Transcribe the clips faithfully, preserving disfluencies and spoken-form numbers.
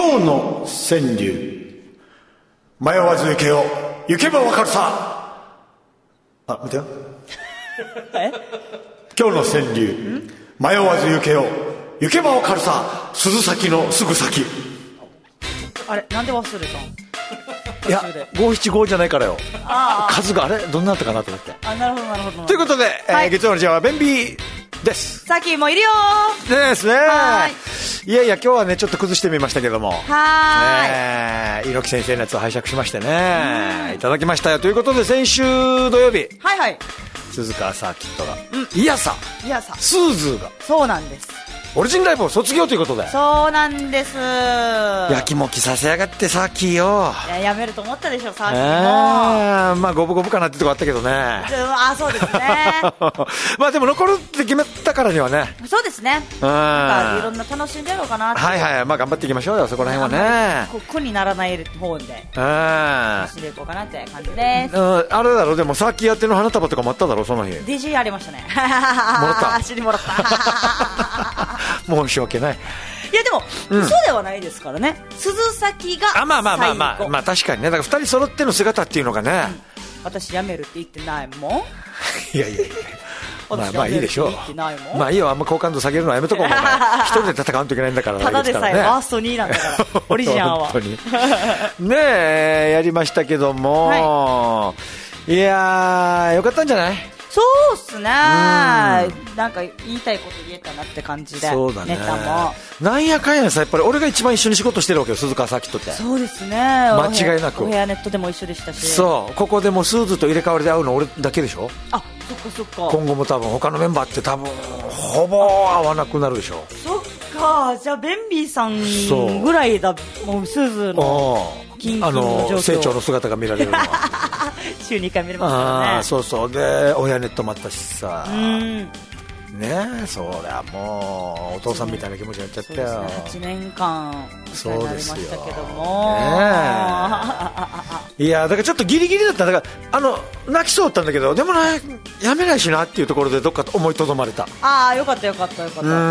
今日の川柳、迷わず行けよ、行けばわかるさ。あ、待てよ。 え今日の川柳、迷わず行けよ、行けばわかるさ、鈴先のすぐ先。 あれなんで忘れたん？ いやごひゃくななじゅうごじゃないからよ。 あ数があれどんなだったかなと思って。 あ、なるほどなるほど。 ということで、 はいえー、月曜のじゃあ便秘ですさっきもいるよですね。 はーいやいや今日はねちょっと崩してみましたけども、 ー。はねえ猪木先生のやつを拝借しましてねいただきましたよ。ということで先週土曜日ーい。はいはい。 鈴川サーキットが、うん、いやさいやさ。 スーズーがそうなんです。 オリジンライブを卒業ということで、 そうなんです。 やきもきさせやがってサーキーよ。 いや、やめると思ったでしょ、さっきも。 えー、まあ五分五分かなってとこあったけどね。 あ、そうですね。 まあでも残るって決めたからにはね、 そうですね。 うん、 なんかいろんな楽しんでやろうかなって。 はいはい、まあ頑張っていきましょうよそこら辺はね。 こう苦にならない方でうん楽しんでいこうかなって感じです。 うん、あれだろ、でもサーキーやっての花束とかもあっただろその日。 ディージェー ありましたね。 もらった足にもらった申し訳ない。 いやでも、 うん、 嘘ではないですからね。鈴先が最後。 あまあまあまあまあまあ確かにね。だからふたり揃っての姿っていうのがね、 うん、私やめるって言ってないもん。 いやいやいやまあまあいいでしょう。まあいいよ、あんま好感度下げるのはやめとこう。一人で戦わんといけないんだから。 ただでさえワーストにいなんだからオリジナルは本当にねえやりましたけども、はい、いやーよかったんじゃない？ そうっすね、なんか言いたいこと言えたなって感じで。 そうだね、 ネタもなんやかんやさ、やっぱり俺が一番一緒に仕事してるわけよ、鈴川サーキットって。 そうですね、 間違いなくお部屋ネットでも一緒でしたし。 そうここでもスーズと入れ替わりで会うの俺だけでしょ。 あ、そっかそっか。 今後も多分他のメンバーって多分ほぼ会わなくなるでしょ。 そっか、じゃあベンビーさんぐらいだもうスーズのキンキンの状況、 あの成長の姿が見られるのは週にかい見れますからね。 あ、そうそう、で親ネットもあったしさ、 うんねえ、そりゃもうお父さんみたいな気持ちになっちゃったよ。 そうですね、はちねんかんそうになりましたけども、 ね、いやだからちょっとギリギリだった。だからあの泣きそうだったんだけど、でもねやめないしなっていうところでどっか思いとどまれた。 ああ、よかったよかったよかった。うん、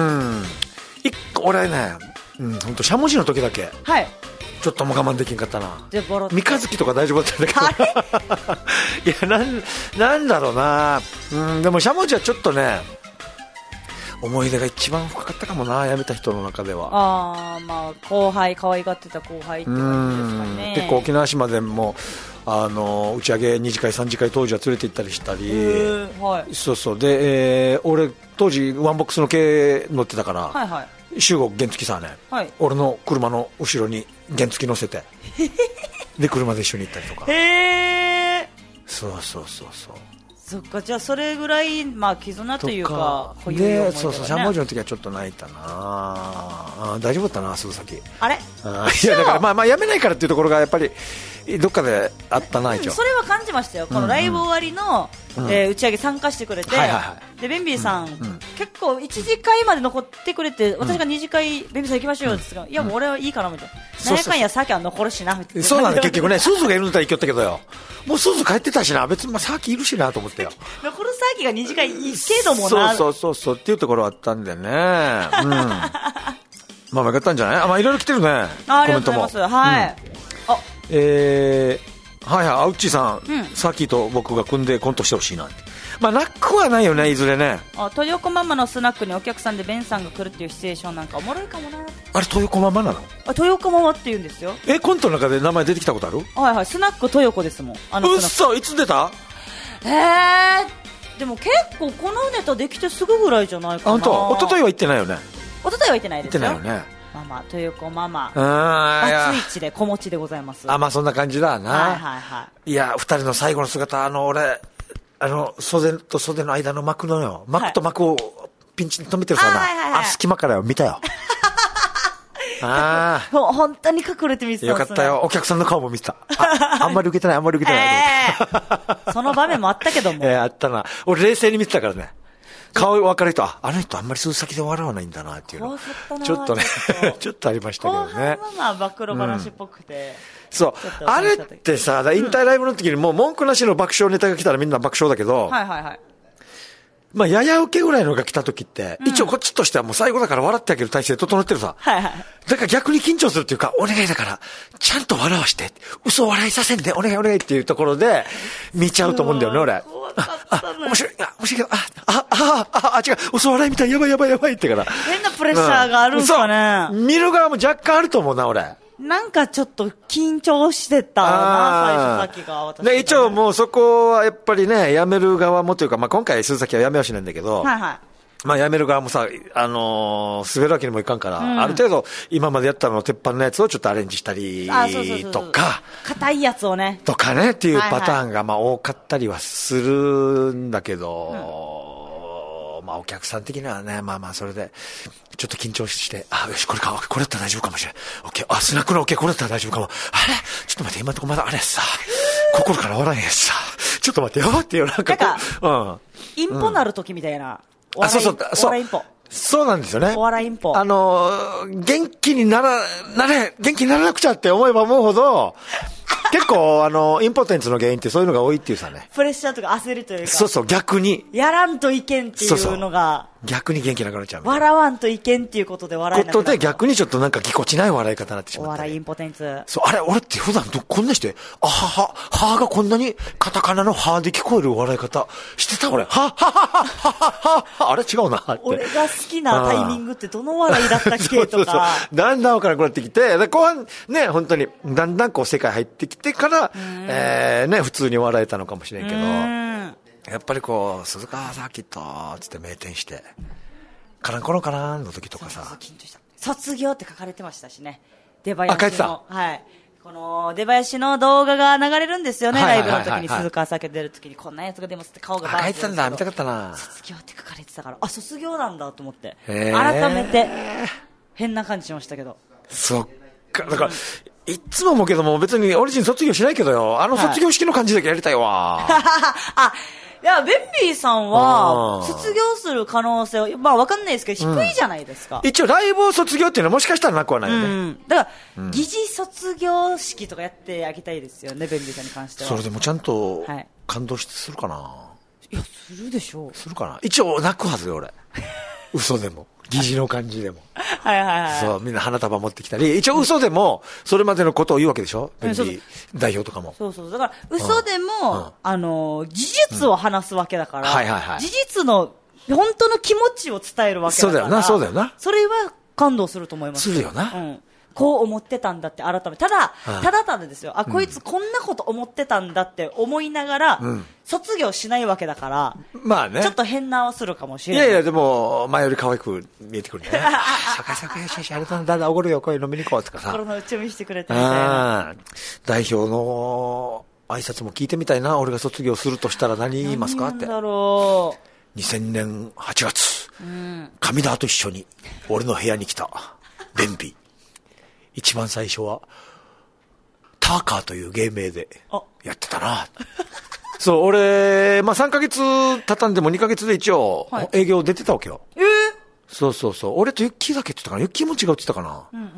一個俺ね、うん、本当しゃもじの時だけ、はい、ちょっともう我慢できんかったな。三日月とか大丈夫だったんだけどいやなん、なんだろうな、うん、でもしゃもじはちょっとね思い出が一番深かったかもな、辞めた人の中では。あ、 まあ、後輩、可愛がってた後輩って感じですかね。 結構沖縄島でもあの打ち上げに次会さん次会当時は連れて行ったりしたり、はい、そうそうで、えー、俺当時ワンボックスの軽乗ってたから、はいはい、集合原付さね、はい、俺の車の後ろに原付乗せてで車で一緒に行ったりとか。へー、そうそうそうそう。 そっか、じゃあそれぐらい、まあ、絆というかとかで、そうそう、しゃもじの時はちょっと泣いたなあ。大丈夫だったな、鈴先。 あれあ、いやだからまあまあやめないからっていうところがやっぱりどっかであったな、一応。 それは感じましたよ、このライブ終わりの、うんうん、えー、打ち上げ参加してくれて、はいはいはい、でベンビーさん、うんうん、結構いち次会まで残ってくれて、私がに次会、ベンビーさん行きましょうよって言って、うん、いやもう俺はいいかなみたいな、なんやかんやさっきは残るしなみたいな。 そうなんだ、結局ね、スーズがいるんだったら行きよったけどよ、もうスーズ帰ってたしな、別にまあさっきいるしなと思ってよ。 残るさっきがに次会行けどもな、 そうそうそうそうっていうところあったんでね、うん、まあよかったんじゃない。あ、まあいろいろ来てるね、 あ、コメントも。ありがとうございます。はい、うん、あ、 えー、はいはい、あうっちーさん、うん、さっきと僕が組んでコントしてほしいなって。まあなくはないよね、いずれね。 あ、豊横ママのスナックにお客さんでベンさんが来るっていうシチュエーションなんかおもろいかもな。 あれ豊横ママなの？あ、 豊横ママって言うんですよ。 え、コントの中で名前出てきたことある？ はいはい、スナック豊横ですもん。あのうっそ、いつ出た？ えー、でも結構このネタできてすぐぐらいじゃないかな。 あ、本当？一昨日は行ってないよね。 一昨日は行ってないですよ。 行ってないよね。 ママ、豊横ママ、 バツイチで子持ちでございます。 あ、まあそんな感じだな。 はいはいはい。 いや、二人の最後の姿、あの俺、あの袖と袖の間の幕のよ、幕と幕をピンチに止めてるさな、はいはいはいはい、あ、隙間からよ見たよ。ああ、 もう本当に隠れて見てた。 よかったよ、お客さんの顔も見てた。 あ, あんまり受けてない、あんまり受けてない、 えー、その場面もあったけども、 えー、あったな。俺冷静に見てたからね、顔分かる人、あ、あの人あんまり数先で笑わないんだなっていうのちょっとねちょっとありましたけどね。 後半はまあ暴露話っぽくて、うん、 そうあれってさ、引退ライブの時にもう文句なしの爆笑ネタが来たらみんな爆笑だけど、 はいはいはい、 まあ、やや受けぐらいのが来た時って、うん、一応こっちとしてはもう最後だから笑ってあげる体制整ってるさ。 はいはい。 だから逆に緊張するっていうか、お願いだから、ちゃんと笑わして、嘘笑いさせんで、お願いお願いっていうところで、見ちゃうと思うんだよね、俺。あ、あ、面白い、あ、面白い、あ、あ、あ、あ、あ、違う、嘘笑いみたい、やばいやばいやばいってから。 変なプレッシャーがあるんすかね、 うん。見る側も若干あると思うな、俺。 なんかちょっと緊張してたな、最初先が私、 ね。一応もうそこはやっぱりね、辞める側もというか、まあ今回鈴崎は辞めはしないんだけど、はいはい。まあ辞める側もさ、あのー、滑るわけにもいかんから、うん、ある程度今までやったのの鉄板のやつをちょっとアレンジしたりとか、 硬いやつをね。 とかねっていうパターンがまあ多かったりはするんだけど、うん、まあお客さん的にはね、まあまあそれで、ちょっと緊張して、あ、よし、これか、これだったら大丈夫かもしれない。オッケー、あ、スナックのオッケー、これだったら大丈夫かも。あれちょっと待って、今のとこまだあれさ、心から笑えへんさ、ちょっと待ってよっていう、なんかこう、うん。 インポなるときみたいな。 あ、そうそう、 そう。お笑いインポ。 そうなんですよね。 お笑いインポ。 あの、元気になら、なれ、元気にならなくちゃって思えば思うほど、結構、あの、インポテンツの原因ってそういうのが多いっていうさね。 プレッシャーとか焦りというか。 そうそう、逆に。 やらんといけんっていうのが。 そうそう逆に元気なくなっちゃう。 笑わんといけんっていうことで笑えなくなっちゃう。 ことで逆にちょっとなんかぎこちない笑い方になってしまった。 お笑いインポテンツ。 そう、あれ、俺って普段ど、こんなして、あはは、はがこんなにカタカナのはで聞こえる笑い方してた俺。ははははははあれ違うなって。 俺が好きなタイミングってどの笑いだったっけとか。そうそうそうだんだん分からなくなってきて、で後半ね、本当に、だんだんこう世界入ってきてから、えー、ね、普通に笑えたのかもしれんけど、やっぱりこう、鈴川サーキットつって名店して、カランコロンカランの時とかさ。そうそう緊張した。 卒業って書かれてましたしね。出囃子の。はい。この出囃子の動画が流れるんですよね、ライブの時に鈴川サーキット出る時にこんなやつが出ますって顔がバーッて。 書いてたんだ、見たかったな。 卒業って書かれてたから、あ、卒業なんだと思って。改めて、変な感じしましたけど。 そっか、だから、いつも思うけども、別にオリジン卒業しないけどよ。あの卒業式の感じだけやりたいわ。 あ、いや、ベンビーさんは、卒業する可能性は、まあわかんないですけど、低いじゃないですか。 うん、一応、ライブを卒業っていうのはもしかしたらなくはないよね。うん、 だから、うん、疑似卒業式とかやってあげたいですよね、ベンビーさんに関しては。 それでもちゃんと、感動してするかな、はい、いや、するでしょう。 するかな一応、泣くはずよ、俺。嘘でも。疑似の感じでも。 はいはいはい。 そう、みんな花束持ってきたり、一応嘘でも、それまでのことを言うわけでしょ、ベンビー代表とかも。 そうそう。だから、嘘でも、うん、あの、事実を話すわけだから、うん、はいはいはい。事実の、本当の気持ちを伝えるわけだから。 そうだよな、そうだよな。 それは感動すると思います。 するよな。 うん。こう思ってたんだって改めただ、うん、ただただですよ。あ、こいつこんなこと思ってたんだって思いながら、うん、卒業しないわけだから、 まあね。 ちょっと変なはするかもしれない。 いやいや、でも、前より可愛く見えてくるね。さかさかよしよし、あれだんだんおごるよ、こういう飲みに行こうとかさ。 心の内を見せてくれたみたいな。 代表の挨拶も聞いてみたいな。俺が卒業するとしたら何言いますかって。 何だろう。にせんねんはちがつ、うん、上田と一緒に俺の部屋に来た、ベンビー。一番最初は、ターカーという芸名でやってたな。そう、俺、まあ、さんかげつ経たんでもにかげつで一応、営業出てたわけよ。 えー、 そうそうそう。俺とユッキーだけって言ったかな。ユッキーも違うって言ったかな。うんうんうんうん、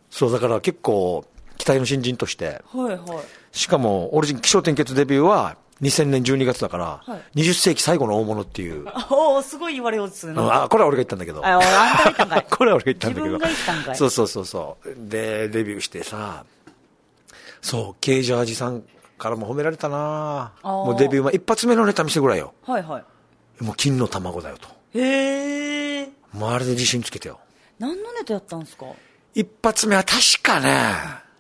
そう、だから結構、期待の新人として。 はいはい。 しかも、オリジン気象転結デビューは、にせんねんじゅうにがつだから、はい、にじゅっせいき最後の大物っていう。 おお、すごい言われようですね。 あ、これは俺が言ったんだけど。 あ、あんたが言ったんかい。 これは俺が言ったんだけど。 自分が言ったんかい。 そうそうそうそう。で、デビューしてさ、そう、ケージャージさんからも褒められたなもうデビュー前、一発目のネタ見せぐらいよ。 はいはい。 もう金の卵だよと。 へえ。 もうあれで自信つけてよ。 何のネタやったんですか？ 一発目は確かね、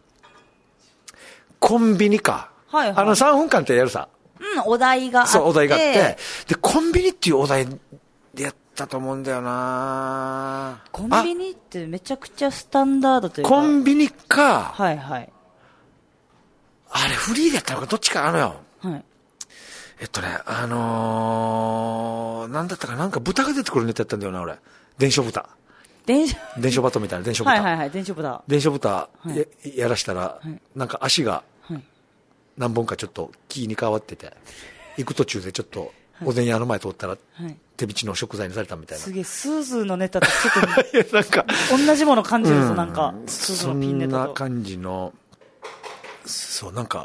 コンビニか。はいはい。あのさんぷんかんってやるさ。 うん、お題があって。 そう、お題があって。で、コンビニっていうお題でやったと思うんだよなコンビニってめちゃくちゃスタンダードというか。 コンビニか。 はいはい。 あれ、フリーでやったのか、どっちかあのよ。はい。えっとね、あのー、なんだったか、なんか豚が出てくるネタやったんだよな、俺。伝承豚。 伝承伝承バトみたいな、伝承豚。 はいはいはい、伝承豚。 伝承豚や、はい、やらしたら、はい、なんか足が、何本かちょっと木に変わってて、行く途中でちょっとおでん屋の前通ったら、手引きの食材にされたみたいな。 すげえ、スーズーのネタとちょっと、なんか、同じもの感じるぞ、なんか、 スーズーのピンネタと。そんな感じの、そう、なんか、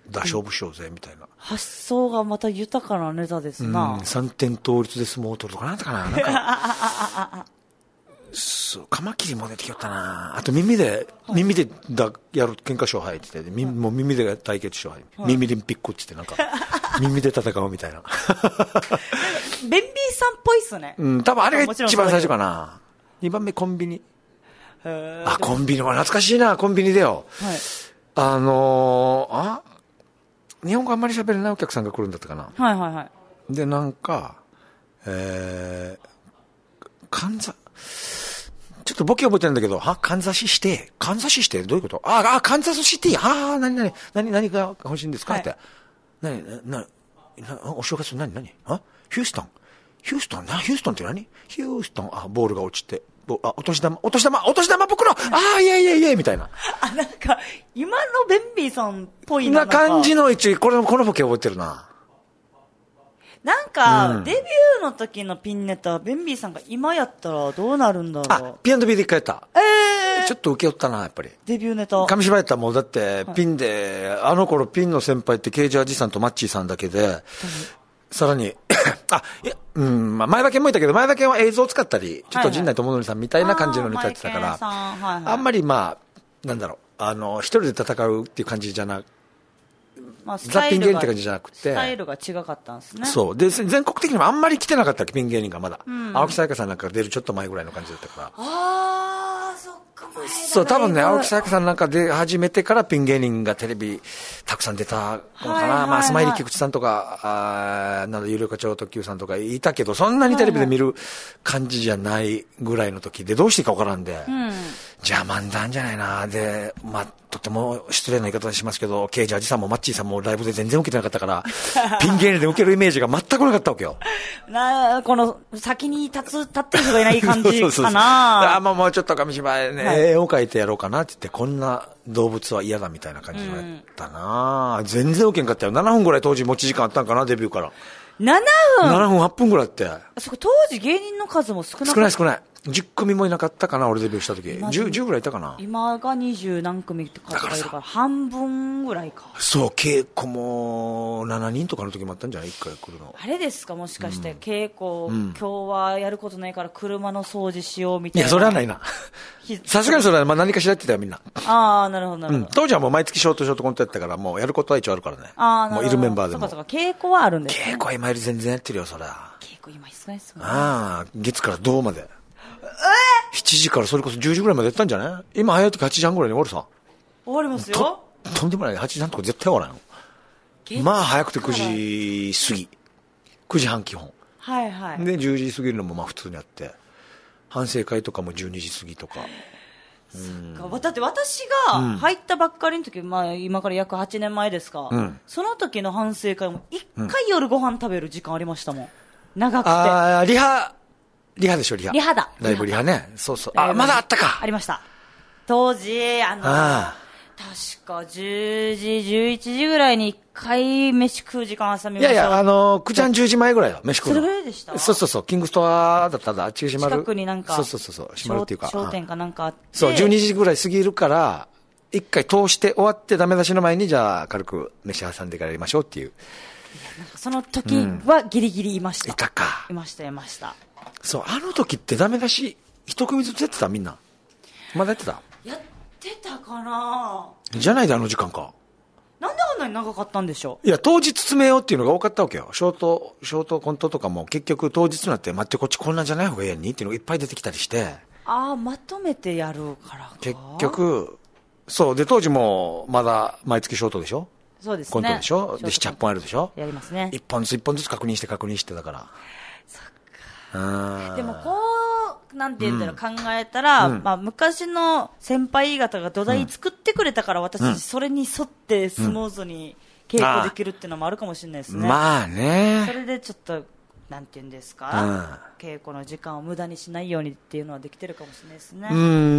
だ勝負しようぜみたいな、うん、 発想がまた豊かなネタですな、うん、 三点倒立で相撲を取るとかなんだかな、なんかそうカマキリも出てきよったな。あと耳で、はい、耳でだやる喧嘩勝敗って言って、はい、もう耳で対決勝敗、はい、耳リンピックって言ってなんか耳で戦うみたいなベンビーさんっぽいっすね。 うん、多分あれが一番最初かな。にばんめコンビニ。あ、コンビニは懐かしいな、コンビニでよ。はい、あのー、あ日本語あんまり喋れないお客さんが来るんだったかな。 はいはいはい。 で、なんか、えー、かんざ、ちょっとボケ覚えてるんだけど、はカンザシシティ、カンザシシティどういうこと？ああ、カンザスシティ、ああ、なになに、なに、何が欲しいんですか、はい、って。なに、な、な、お正月何、何あヒューストン。ヒューストンな、ヒューストンって何？ヒューストン、あ、ボールが落ちて、あ、お年玉、お年玉、お年玉僕の、ああ、いやいやいや、みたいな。 あ、なんか、今のベンビーさんっぽいな。 な感じの一、これ、このボケ覚えてるな。 なんか、うん、デビューの時のピンネタ、ベンビーさんが今やったらどうなるんだろう。 あ、ピーアンドビー で一回やった。えー、ちょっと受け負ったな、やっぱり。 デビューネタ。 紙芝居やったらもうだって、ピンで、はい、あの頃ピンの先輩ってケージャージさんとマッチーさんだけで、うん、さらに、あ、いや、うん、まあ、前田健もいたけど、前田健は映像を使ったり、ちょっと陣内智則さんみたいな感じのネタやってたから、はいはい、あんまりまあ、なんだろう、あの、一人で戦うっていう感じじゃなく、まあ、ザ・ピン芸人って感じじゃなくて、 スタイルが違かったんですね。 そう。で、全国的にもあんまり来てなかったっけ、ピン芸人がまだ。うん、青木さやかさんなんか出るちょっと前ぐらいの感じだったから。 あー、そっか、前だ。 そう、多分ね、青木さやかさんなんか出始めてからピン芸人がテレビたくさん出たのかな。はいはいはい、まあ、スマイリー菊池さんとか、あなんだ、有料課長特急さんとかいたけど、そんなにテレビで見る感じじゃないぐらいの時で、どうしていいかわからんで、うん、邪魔んだんじゃないな。で、まあ、とても失礼な言い方しますけど、ケージャージさんもマッチーさんもライブで全然受けてなかったから、ピン芸人で受けるイメージが全くなかったわけよ。 なこの、先に立つ、立ってる人がいない感じかな。そうそうそうあ、まあもうちょっと紙芝居ね、はい、絵を描いてやろうかなって言って、こんな動物は嫌だみたいな感じのやったな、うん、全然受けんかったよ。ななふんぐらい当時持ち時間あったんかな、デビューから。 ななふん ? ななふんはっぷんぐらいって。 そこ当時芸人の数も少なかった。 少ない少ない。じゅっくみもいなかったかな、俺デビューした時。じゅう、じゅうぐらいいたかな。 今がにじゅう何組って方がいるから、半分ぐらいか。 そう、稽古もしちにんとかの時もあったんじゃない？一回来るの。 あれですか、もしかして、うん、稽古、うん、今日はやることないから車の掃除しようみたいな。 いや、それはないな。さすがにそれは、まあ、何かしらやってたよ、みんな。 ああ、なるほど、なるほど、うん。 当時はもう毎月ショートショートコントやったから、もうやることは一応あるからね。 ああ、 もういるメンバーでも。 そうかそうか、稽古はあるんですね。 稽古は今より全然やってるよ、そりゃ。 稽古今忙しそう。 ああ、月から銅まで。しちじからそれこそじゅうじぐらいまでやったんじゃない？今早い時はちじはんぐらいに終わるさ。 終わりますよ。 と、とんでもない。はちじはんとか絶対終わらんよ。まあ早くてくじ過ぎ。くじはん基本。 はいはい。 で、じゅうじ過ぎるのもまあ普通にあって、反省会とかもじゅうにじ過ぎとか。 そっか。だって私が入ったばっかりの時、まあ今から約はちねんまえですか。うん、その時の反省会も一回夜ご飯食べる時間ありましたもん。長くて。 ああ、リハ、リハでしょ、リハ。 リハだ。 ライブリハね。そうそう。あ、まだあったか。 ありました。当時、あの、あ確かじゅうじ、じゅういちじぐらいに一回飯食う時間挟みました。 いやいや、あの、くじはんじゅうじまえぐらいよ、飯食うの。 それぐらいでした？ そうそうそう。キングストアだったんだ。あっちが閉まる。 近くになんか。 そうそうそうそう。閉まるっていうか。 商店かなんかあって。 そう、じゅうにじぐらい過ぎるから、一回通して終わってダメ出しの前に、じゃあ軽く飯挟んでからやりましょうっていう。 なんかその時はギリギリいました。 いたか。 いました、いました。 そう、あの時ってダメ出し、一組ずつやってたみんな。まだやってた？ やってたかなじゃないであの時間か。 なんであんなに長かったんでしょう？ いや、当日詰めようっていうのが多かったわけよ。ショート、ショートコントとかも結局当日になって、待ってこっちこんなんじゃない方がいいやにっていうのがいっぱい出てきたりして。 ああ、まとめてやるからか。 結局、そう。で、当時もまだ毎月ショートでしょ？そうですね。コントでしょ？で、なな、はちぽんあるでしょ？ やりますね。 いっぽんずついっぽんずつ確認して確認してだから。 そっか。でもこう、なんて言うんだろう、考えたら、まあ昔の先輩方が土台作ってくれたから、私たちそれに沿ってスムーズに稽古できるっていうのもあるかもしれないですね。 まあね。 それでちょっと、なんて言うんですか、稽古の時間を無駄にしないようにっていうのはできてるかもしれないですね。 うん、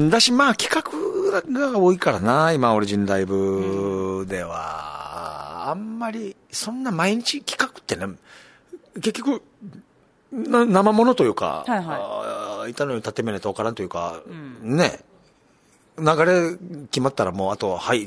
だしまあ企画が多いからな、今オリジンライブでは。あんまり、そんな毎日企画ってね、結局、な生ものというか、はいはい、いたのに立て目と分からんというか、うん、ね、流れ決まったらもうあと、はい、じゃあ、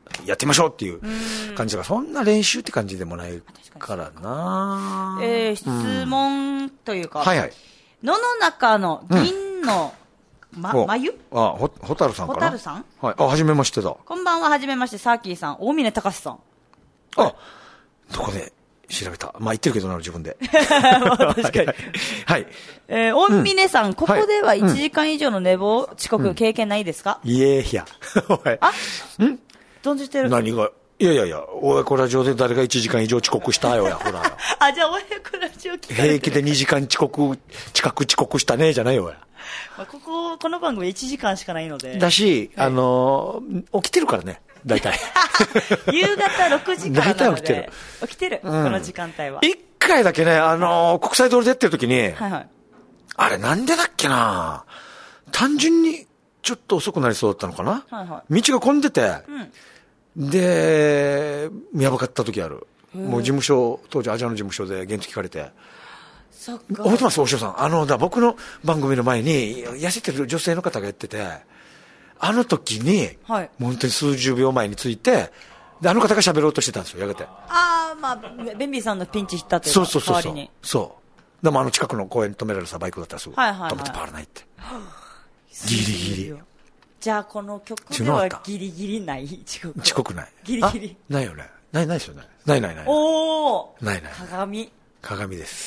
やってみましょうっていう感じだから、そんな練習って感じでもないからな。 えー、質問というか、 うん、はいはい。 野の中の銀の、うん、ま、眉あ、ほ、ほたるさんかな。 ほたるさんはい。あ、はじめましてだ。 こんばんは、はじめまして、サーキーさん、大峰隆さん。 あ、どこで調べた。まあ、言ってるけどな、自分で。 確かに。 はい。 えー、大峰さん、うん、ここではいちじかん以上の寝坊、遅刻経験ないですか？ いえいや。 あん存じてる。 何がいやいやいや、親子ラジオで誰がいちじかん以上遅刻したよや、ほら。 あ、じゃあ親子ラジオ聞かれてる。 平気でにじかん遅刻、近く遅刻したね、じゃないよや。 まあ、ここ、この番組いちじかんしかないので。 だし、はい、あのー、起きてるからね、大体。 夕方ろくじからなので。大体起きてる。起きてる、 うん、 この時間帯は。 一回だけね、あのー、国際通りでやってる時に、 はいはい。 あれなんでだっけな、単純にちょっと遅くなりそうだったのかな、はいはい、道が混んでて、うん、で、やばかった時ある。もう事務所、当時アジアの事務所で原付聞かれて。 そっか。 覚えてます、大塩さん。あの、だ僕の番組の前に、痩せてる女性の方がやってて、あの時に、はい、もう本当に数十秒前について、で、あの方が喋ろうとしてたんですよ、やがて。 ああ、まあ、ベンビーさんのピンチヒッターというか、 そうそうそうそう。そう。でもあの近くの公園に止められるさ、バイクだったらすぐ、はいはいはい、止めて回らないって。ギリギリ。 じゃあこの曲ではギリギリない遅刻。 遅刻ない。 ギリギリ。 ないよね。ないないですよね。ないないない。 おー。 ないない。 鏡。 鏡です。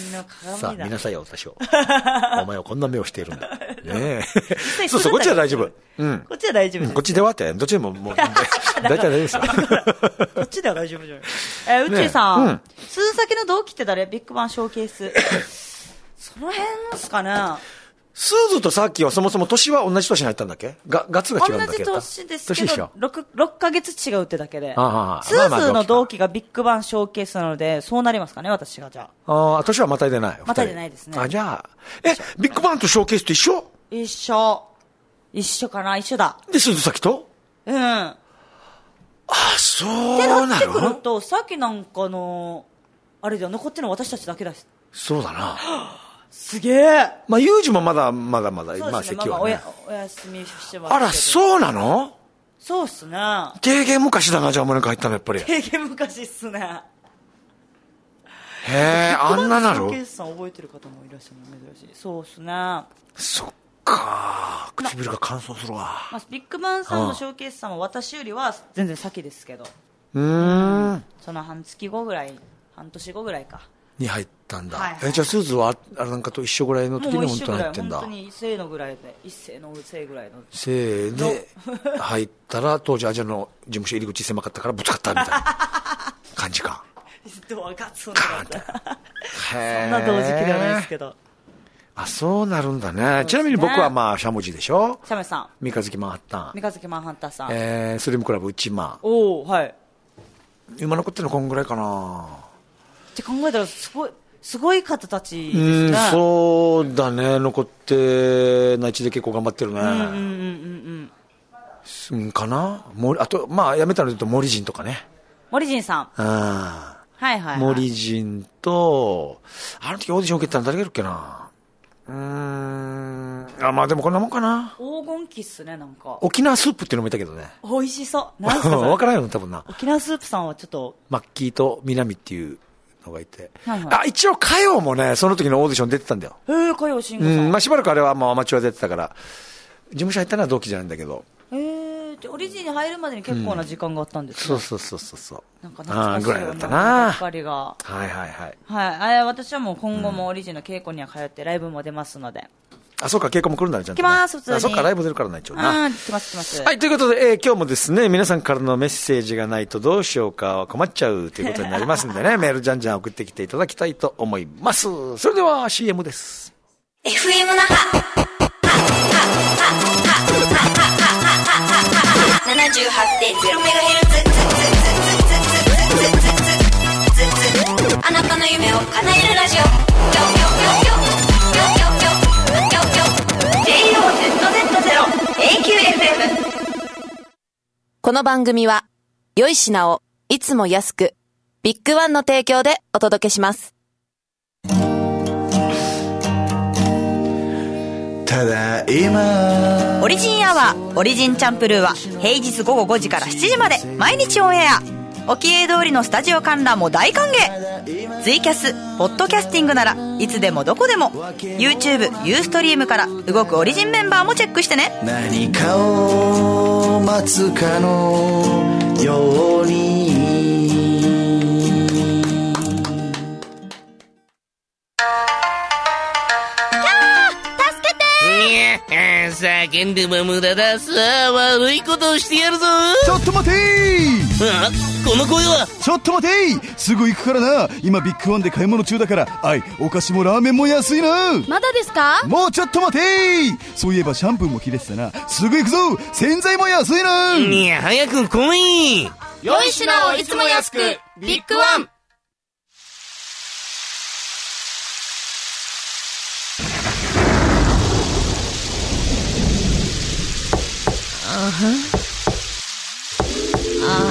芸人の鏡だ。 さあ、見なさいよ、私を。お前はこんな目をしているんだ。ねえ。そうそう、こっちは大丈夫。 うん。こっちは大丈夫です。 こっちではって、どっちでももう、大体大丈夫ですよ。 こっちでは大丈夫じゃない。え、うちさん、鈴先の同期って誰？ビッグバンショーケース。その辺ですかね。 スーズとサーキーはそもそも年は同じ年に入ったんだっけ？が、月が違うんだっけ？ 同じ年ですけど、6、6ヶ月違うってだけで。ああスーズの同期がビッグバンショーケースなので、そうなりますかね、私がじゃあ。 ああ、年はまたいでない。 またいでないですね。 あ、じゃあ、え、ビッグバンとショーケースと一緒？ 一緒。一緒かな、一緒だ。 で、スーズ先と？ うん。あ、 そうなの？ ってなってくると、さっきなんかの、あれでは残ってるの私たちだけだし。 そうだな。 すげえ。 まあ、ユージもまだ、まだまだ、まあ、席はね。まあ、おや、 お休みしてます。 あら、そうなの？ そうっすね。 低減昔だな、じゃあ、お前なんか入ったの、やっぱり。 低減昔っすね。 へえ、あんななる？ ショーケースさん覚えてる方もいらっしゃるの珍しい。そうっすね。 そっかー。唇が乾燥するわ。 まあ、ビッグバンさんのショーケースさんは私よりは全然先ですけど。 うーん。 その半月後ぐらい、半年後ぐらいか。 に入ったんだ、 はいはい、 えじゃあスーズはあれなんかと一緒ぐらいの時に本当に入ってんだ。 本当に一斉のぐらいで一斉のせいぐらいのせいで入ったら当時アジアの事務所入り口狭かったからぶつかったみたいな感じか。 ドアガツンとなったそんな同時期ではないですけど。 あ、そうなるんだ ね, ねちなみに僕はまあしゃもじでしょ。 しゃもじさん、 三日月マンハッタン、 三日月マンハッタンさん、 えー、スリムクラブ内間。 おお、はい。 今残ってるのこんぐらいかなって考えたらすごいすごい方たちですね。うん、 そうだね。残って内地で結構頑張ってるね。うんうんうんうんうん。かな。あとまあ辞めたので言うと森人とかね。 森人さん。 ああ。 はいはい、はい。 森人とあの時オーディション受けたの誰がいるっけな。うーん。あ、まあでもこんなもんかな。 黄金期っすね、なんか。 沖縄スープっていうのもいたけどね。 美味しそう。なんすかそれ。 わからんよ多分な。 沖縄スープさんはちょっと。 マッキーと南っていうのがいて。はいはい、あ、一応歌謡もね、その時のオーディション出てたんだよ。 へえ、歌謡慎吾さん。 うん、まあしばらくあれはもうアマチュアで出てたから、事務所入ったのは同期じゃないんだけど。 へえ、オリジンに入るまでに結構な時間があったんですね。 うん、そうそうそうそう。 なんか懐かしいぐらいだったな。 ばっかりが。 はいはいはい。 はい。あれ、私はもう今後もオリジンの稽古には通ってライブも出ますので。 あ、そうか、稽古も来るんだね、ちゃんと、 ね。来ます、普通に。 あ、そっか、ライブ出るからな、一応な。 うん、来ます、来ます。 はい、ということで、えー、今日もですね、皆さんからのメッセージがないとどうしようか困っちゃうということになりますんでね、メールじゃんじゃん送ってきていただきたいと思います。それでは シーエム です。 エフエム 那覇 ななじゅうはちてんゼロメガヘルツ あなたの夢を叶えるラジオ。 この番組は良い品をいつも安くビッグワンの提供でお届けします。 たただいまオリジンアワーオリジンチャンプルーは平日午後ごじからしちじまで毎日オンエア。沖江通りのスタジオ観覧も大歓迎。ツイキャスポッドキャスティングならいつでもどこでも YouTube ユーストリームから動くオリジンメンバーもチェックしてね。 何かを待つかのように叫んでも無駄だ。さあ悪いことをしてやるぞ。 ちょっと待てー。 あ、この声は。 ちょっと待てー。すぐ行くからな。今ビッグワンで買い物中だから。はい、お菓子もラーメンも安いな。 まだですか。 もうちょっと待てー。そういえばシャンプーも切れてたな。すぐ行くぞ。洗剤も安いな。 いや早く来い。 良い品をいつも安くビッグワン。 あはあは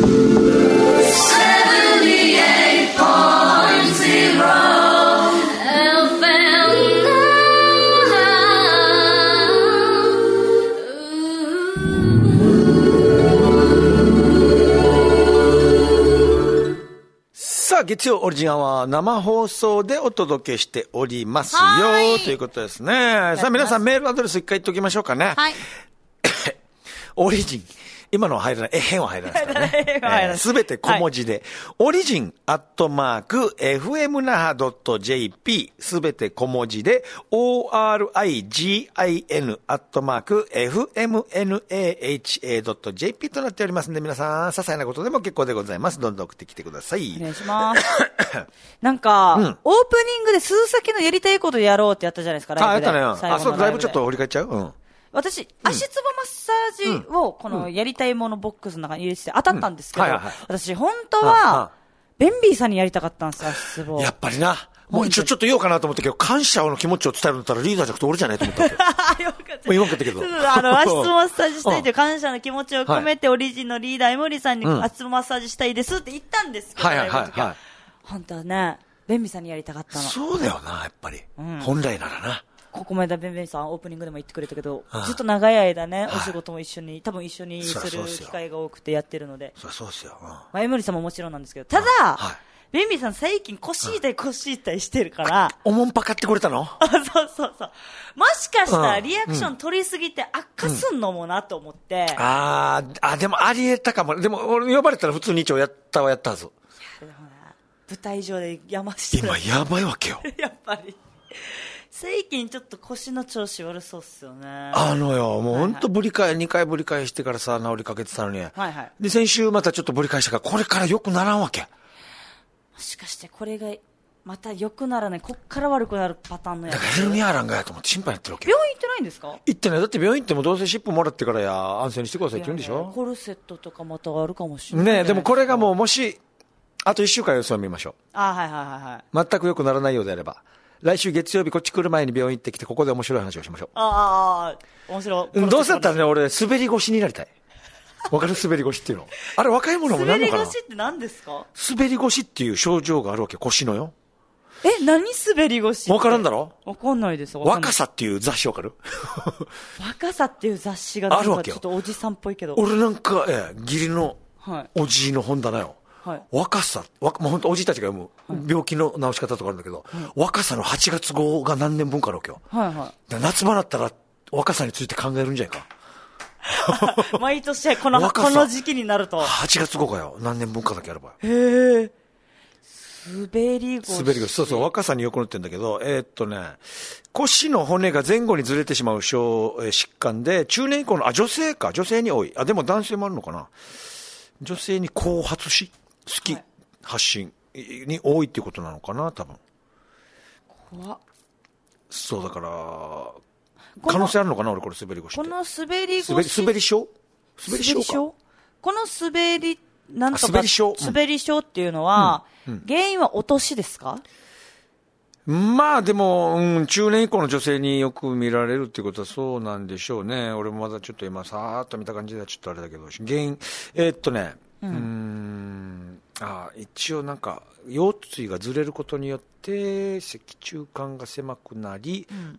さあ月曜オリジンは生放送でお届けしておりますよということですね。さあ皆さんメールアドレス一回言っておきましょうかね。 はいオリジン。今のは入らない。え、変は入らないですからね。すべ、えー、て小文字で。はい、オリジンアットマーク、エフエム 那覇 .jp。すべて小文字で、オーアールアイジーアイエヌ アットマーク、エフエムエヌエーエイチエー ドット ジェーピー となっておりますので、皆さん、些細なことでも結構でございます。どんどん送ってきてください。 お願いします。なんか、うん、オープニングで鈴先のやりたいことやろうってやったじゃないですか、ライブで。 あ、やったね。あ、そう、だいぶちょっと振り返っちゃう？うん。 私、足つぼマッサージを、このやりたいものボックスの中に入れてて当たったんですけど、私、本当は、ベンビーさんにやりたかったんですよ、足つぼ。 やっぱりな。もう一応ちょっと言おうかなと思ったけど、感謝の気持ちを伝えるんだったらリーダーじゃなくて俺じゃないと思ったんですよ。よかった。言わんかったけど。 あの、足つぼマッサージしたいという感謝の気持ちを込めて、オリジンのリーダー、エモリさんに足つぼマッサージしたいですって言ったんですけど、はいはいはい。本当はね、ベンビーさんにやりたかったの。 そうだよな、やっぱり。本来ならな。 ここまでベンベンさんオープニングでも言ってくれたけど、ずっと長い間ね、お仕事も一緒に、多分一緒にする機会が多くてやってるので。 そうそうですよ。 まあ、エムリさんももちろんなんですけど、ただ、ベンビーさん最近腰痛い腰痛いしてるから。 おもんぱかってくれたの？ そうそうそう。もしかしたらリアクション取りすぎて悪化すんのもなと思って。 ああ、でもありえたかも。でも俺呼ばれたら普通に一応やったはやったはず。いや、でもな、 舞台上で山して今やばいわけよ。 やっぱり。最近ちょっと腰の調子悪そうっすよね。 あのよ、もう本当ぶり返、にかいぶり返してからさ、治りかけてたのに。はいはい。で、先週またちょっとぶり返したから、これから良くならんわけ。 もしかしてこれが、また良くならない、こっから悪くなるパターンのやつ。 だからヘルニアランがやと思って心配になってるわけ。 病院行ってないんですか？ 行ってない。だって病院行ってもどうせ湿布もらってからや、安静にしてくださいって言うんでしょ？ コルセットとかまたあるかもしれない。 ねえ、でもこれがもうもし、あといっしゅうかん様子を見ましょう。 あ、はいはいはいはい。 全く良くならないようであれば。来週月曜日こっち来る前に病院行ってきて、ここで面白い話をしましょう。 ああ、面白い。 どうせだったらね、俺、滑り腰になりたい。わかる？滑り腰っていうの。あれ、若い者もなんのかな？ 滑り腰って何ですか？ 滑り腰っていう症状があるわけ、腰のよ。 え、何滑り腰って？ わからんだろ？ わかんないです。 若さっていう雑誌わかる？ 若さっていう雑誌があるわけよ。 ちょっとおじさんっぽいけど。 俺なんか、ええ、義理のおじいの本棚よ。はい、若さ、わもう本当おじいたちが読む、はい、病気の治し方とかあるんだけど、はい、若さのはちがつ号が何年分かあるわけよ。はいはい、夏場だったら若さについて考えるんじゃないか。毎年この、この時期になると。 はちがつ号かよ。何年分かだけあれば。 へえ。滑り腰。 滑り腰。そうそう、若さによくなってるんだけど、えー、っとね、腰の骨が前後にずれてしまう症、えー、疾患で、中年以降の、あ、女性か、女性に多い。あ、でも男性もあるのかな。女性に後発し、好き、はい、発信に多いっていうことなのかな、多分。 怖っ。 そうだから、可能性あるのかな、俺これ滑り腰って。 この滑り腰。 滑り、滑り症滑り症か。 この滑り、なんとか。 滑り症。 滑り症っていうのは、うんうん、原因はお年ですか？ まあでも、うん、中年以降の女性によく見られるっていうことはそうなんでしょうね。俺もまだちょっと今さーっと見た感じではちょっとあれだけど、原因、えー、っとね、うん、うーんあ一応なんか腰椎がずれることによって脊柱管が狭くなり、うん、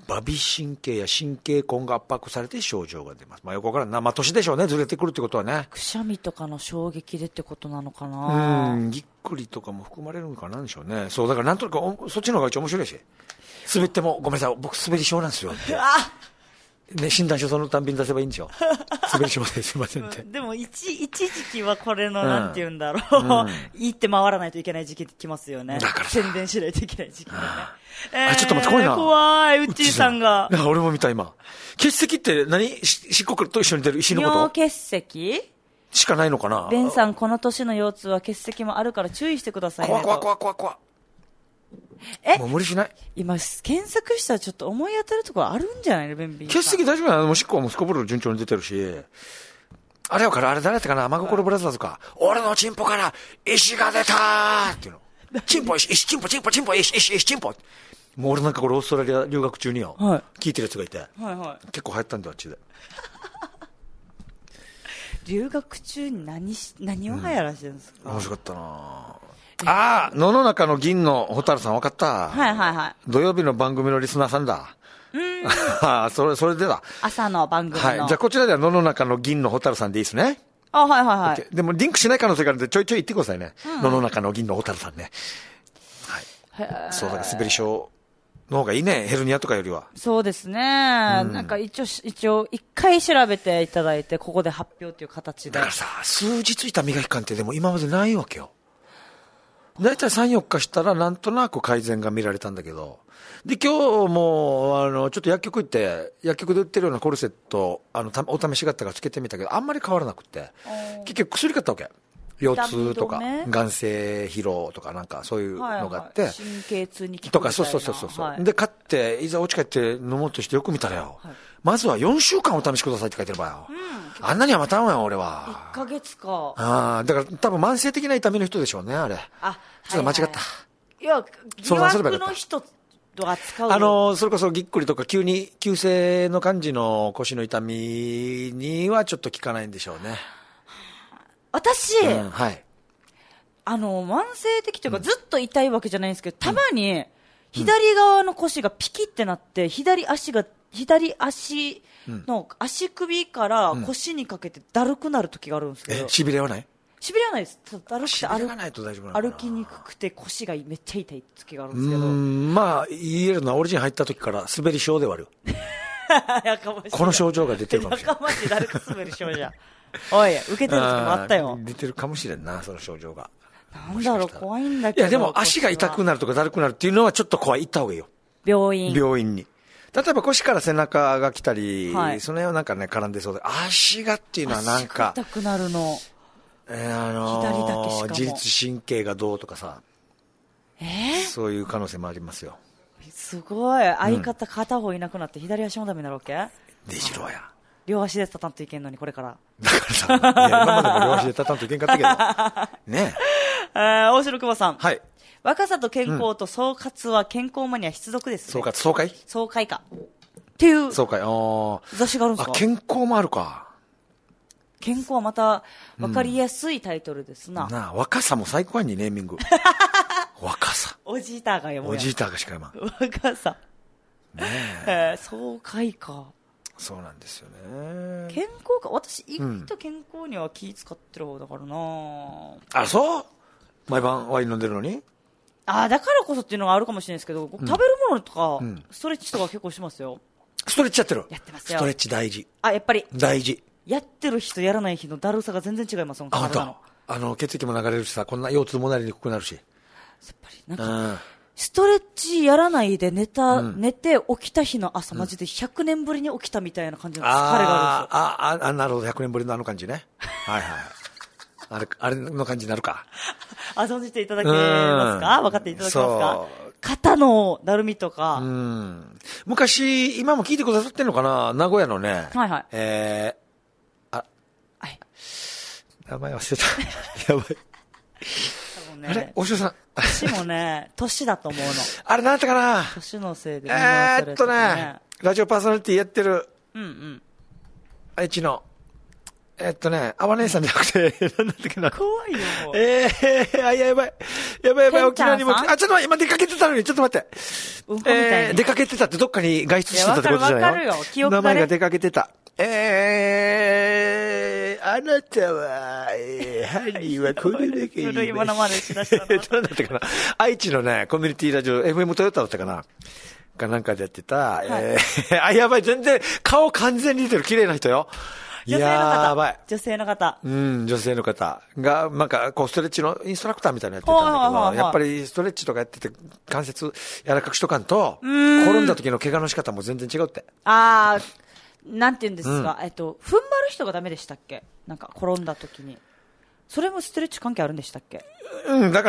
馬尾神経や神経根が圧迫されて症状が出ます。まあ、横から生年でしょうね、ずれてくるってことはね。 くしゃみとかの衝撃でってことなのかな。 うん、ぎっくりとかも含まれるのかなんでしょうね。そう、だからなんとなくそっちの方が一応面白いし。滑っても、ごめんなさい、僕滑り症なんですよって。ね、診断書そのたんびに出せばいいんでしょ。滑り症ですいませんって。 でも一、一時期はこれの、なんて言うんだろう。うん、行って回らないといけない時期ってきますよね。 だから宣伝しないといけない時期だね。 えー、あ、ちょっと待って、怖いな。 怖い、ウッチーさんが。 なんか俺も見た今。結石って何漆黒と一緒に出る石のこと？ 尿結石しかないのかな。 ベンさん、この年の腰痛は結石もあるから注意してくださいね。 怖怖怖怖怖。 えもう無理しない。 今、検索したらちょっと思い当たるところあるんじゃないの、ベンビー。 結石大丈夫なの？もしっこは息子ブルー順調に出てるし。あれやから、あれ誰だったかな、真心ブラザーズか。俺のチンポから石が出たーっていうの。チンポ、石、石、チンポ、チンポ、チンポ、石、石、石、チンポ。もう俺なんかこれオーストラリア留学中によ。はい、聞いてるやつがいて。はいはい。結構流行ったんだよ、あっちで。 留学中に何し、何を流行らしてるんですか？ うん、面白かったなああ、野の中の銀の蛍さん分かった。 はいはいはい。 土曜日の番組のリスナーさんだ。うん。ああ、それ、それでだ。 朝の番組の。 はい。じゃあこちらでは野の中の銀の蛍さんでいいですね。 あ、はいはいはい。 でもリンクしない可能性があるんでちょいちょい言ってくださいね。うん、野の中の銀の蛍さんね。はい。そうだから滑り症の方がいいね。ヘルニアとかよりは。 そうですね。うん、なんか一応、一応一回調べていただいて、ここで発表という形で。 だからさ、数日痛みが期間ってでも今までないわけよ。だいたいさん、よっかしたらなんとなく改善が見られたんだけど。で、今日も、あの、ちょっと薬局行って、薬局で売ってるようなコルセット、あの、お試しがあったからつけてみたけど、あんまり変わらなくて。結局薬買ったわけ。腰痛とか、眼性疲労とかなんかそういうのがあって。はいはい、 神経痛に効くみたいな。 とか、そうそうそうそう、はい。で、買って、いざお家帰って飲もうとしてよく見たらよ。はい、まずはよんしゅうかんお試しくださいって書いてる場合よ。うん、あんなには待たんわよ、俺は。 いっかげつか。 ああ、だから多分慢性的な痛みの人でしょうね、あれ。あ、ちょっと間違った。はいはい、 いや、疑惑の人と扱う。 あの、それこそぎっくりとか急に、急性の感じの腰の痛みにはちょっと効かないんでしょうね。 私、 うん、はい。 あの、慢性的というか、ずっと痛いわけじゃないんですけど、たまに、左側の腰がピキってなって、左足が、左足の足首から腰にかけてだるくなる時があるんですけど。 え、しびれはない？ しびれはないです。だるくて歩歩きにくくて腰がめっちゃ痛い時があるんですけど。 うん、まあ、言えるのはオリジン入った時から滑り症ではある。 やかましい。 この症状が出てるかもしれない。 やかましい、誰か滑り症じゃん。おい、受けてる時もあったよ。 出てるかもしれんな、その症状が。 なんだろう、怖いんだけど。 いや、でも足が痛くなるとかだるくなるっていうのはちょっと怖い。行った方がいいよ。 病院。 病院に。例えば腰から背中が来たり、はい、その辺はなんかね、絡んでそうで、足がっていうのはなんか。 足が痛くなるの。 えー、あのー、左だけしかも。自律神経がどうとかさ。 えー、 そういう可能性もありますよ。 すごい。相方片方いなくなって左足もダメになるわけ？ でしろや。 両足で立たんといけんのに、これから。 だからさ、いや、今までも両足で立たんといけんかったけど。ねえ。えー、大城久保さん。 はい。 若さと健康と総括は健康マニア必読ですね。 総括、総会総会か。っていう。 総会、ああ。 雑誌があるんですか？ あ、健康もあるか。 健康はまた、わかりやすいタイトルですな。 うん、なあ、若さも最高やにネーミング。若さ。 おじいたーが読む。 おじいたーがしか読まん。若さ。ねえ。えー、総会か。 そうなんですよね。 健康か。私、意外と健康には気使ってる方だからな、うん、 あ、そう毎晩ワイン飲んでるのにあ、だからこそっていうのがあるかもしれないですけど、うん、食べるものとか、うん、ストレッチとか結構しますよ。 ストレッチやってる？ やってますよ。 ストレッチ大事。 あ、やっぱり。 大事。 やってる日とやらない日のだるさが全然違います。 あ、本当。あの、血液も流れるしさ、こんな腰痛もなりにくくなるし。 やっぱり、なんか、うん、ストレッチやらないで寝た、うん、寝て起きた日の朝、マジでひゃくねんぶりに起きたみたいな感じの疲れがあるんですよ。 ああ、あ、なるほど、ひゃくねんぶりのあの感じね。はいはい。あれ、あれの感じになるか。 あ、存じていただけますか？分かっていただけますか？肩のだるみとか。 うん。昔、今も聞いてくださってんのかな？名古屋のね。 はいはい。 えー、あ、 はい。 名前忘れた。やばい。ね、あれおしょさん。 年もね、年だと思うの。 あれなんだったかな年のせいで、 ね。えーっとね、ラジオパーソナリティやってる。 うんうん。 愛知の。えー、っとね、あわ姉さんじゃなくて、なんだったっけな。 怖いよ、もう。 えー、あ、やばい。 やばいやばい、沖縄にも、あ、ちょっと待って、今出かけてたのに、ちょっと待って。えー、出かけてたってどっかに外出してたってことじゃないよ。 わかるよ、記憶がね。 名前が出かけてた。えー、あなたは、えー、ハニーはこれだけいい。 古いものまでしだしたの。 どうだったかな。愛知のね、コミュニティラジオ、エフエム トヨタだったかな。かなんかでやってた、はい、えー、あ、やばい、全然、顔完全に似てる、綺麗な人よ。 女性の方。 やばい。 女性の方。 うん、女性の方が、なんか、こう、ストレッチのインストラクターみたいなのやってたんだけど、やっぱりストレッチとかやってて、関節柔らかくしとかんと、転んだ時の怪我の仕方も全然違うって。 あー、なんて言うんですか、うん、えっと、踏ん張る人がダメでしたっけ？なんか、転んだ時に。それもストレッチ関係あるんでしたっけ？ うん、だから、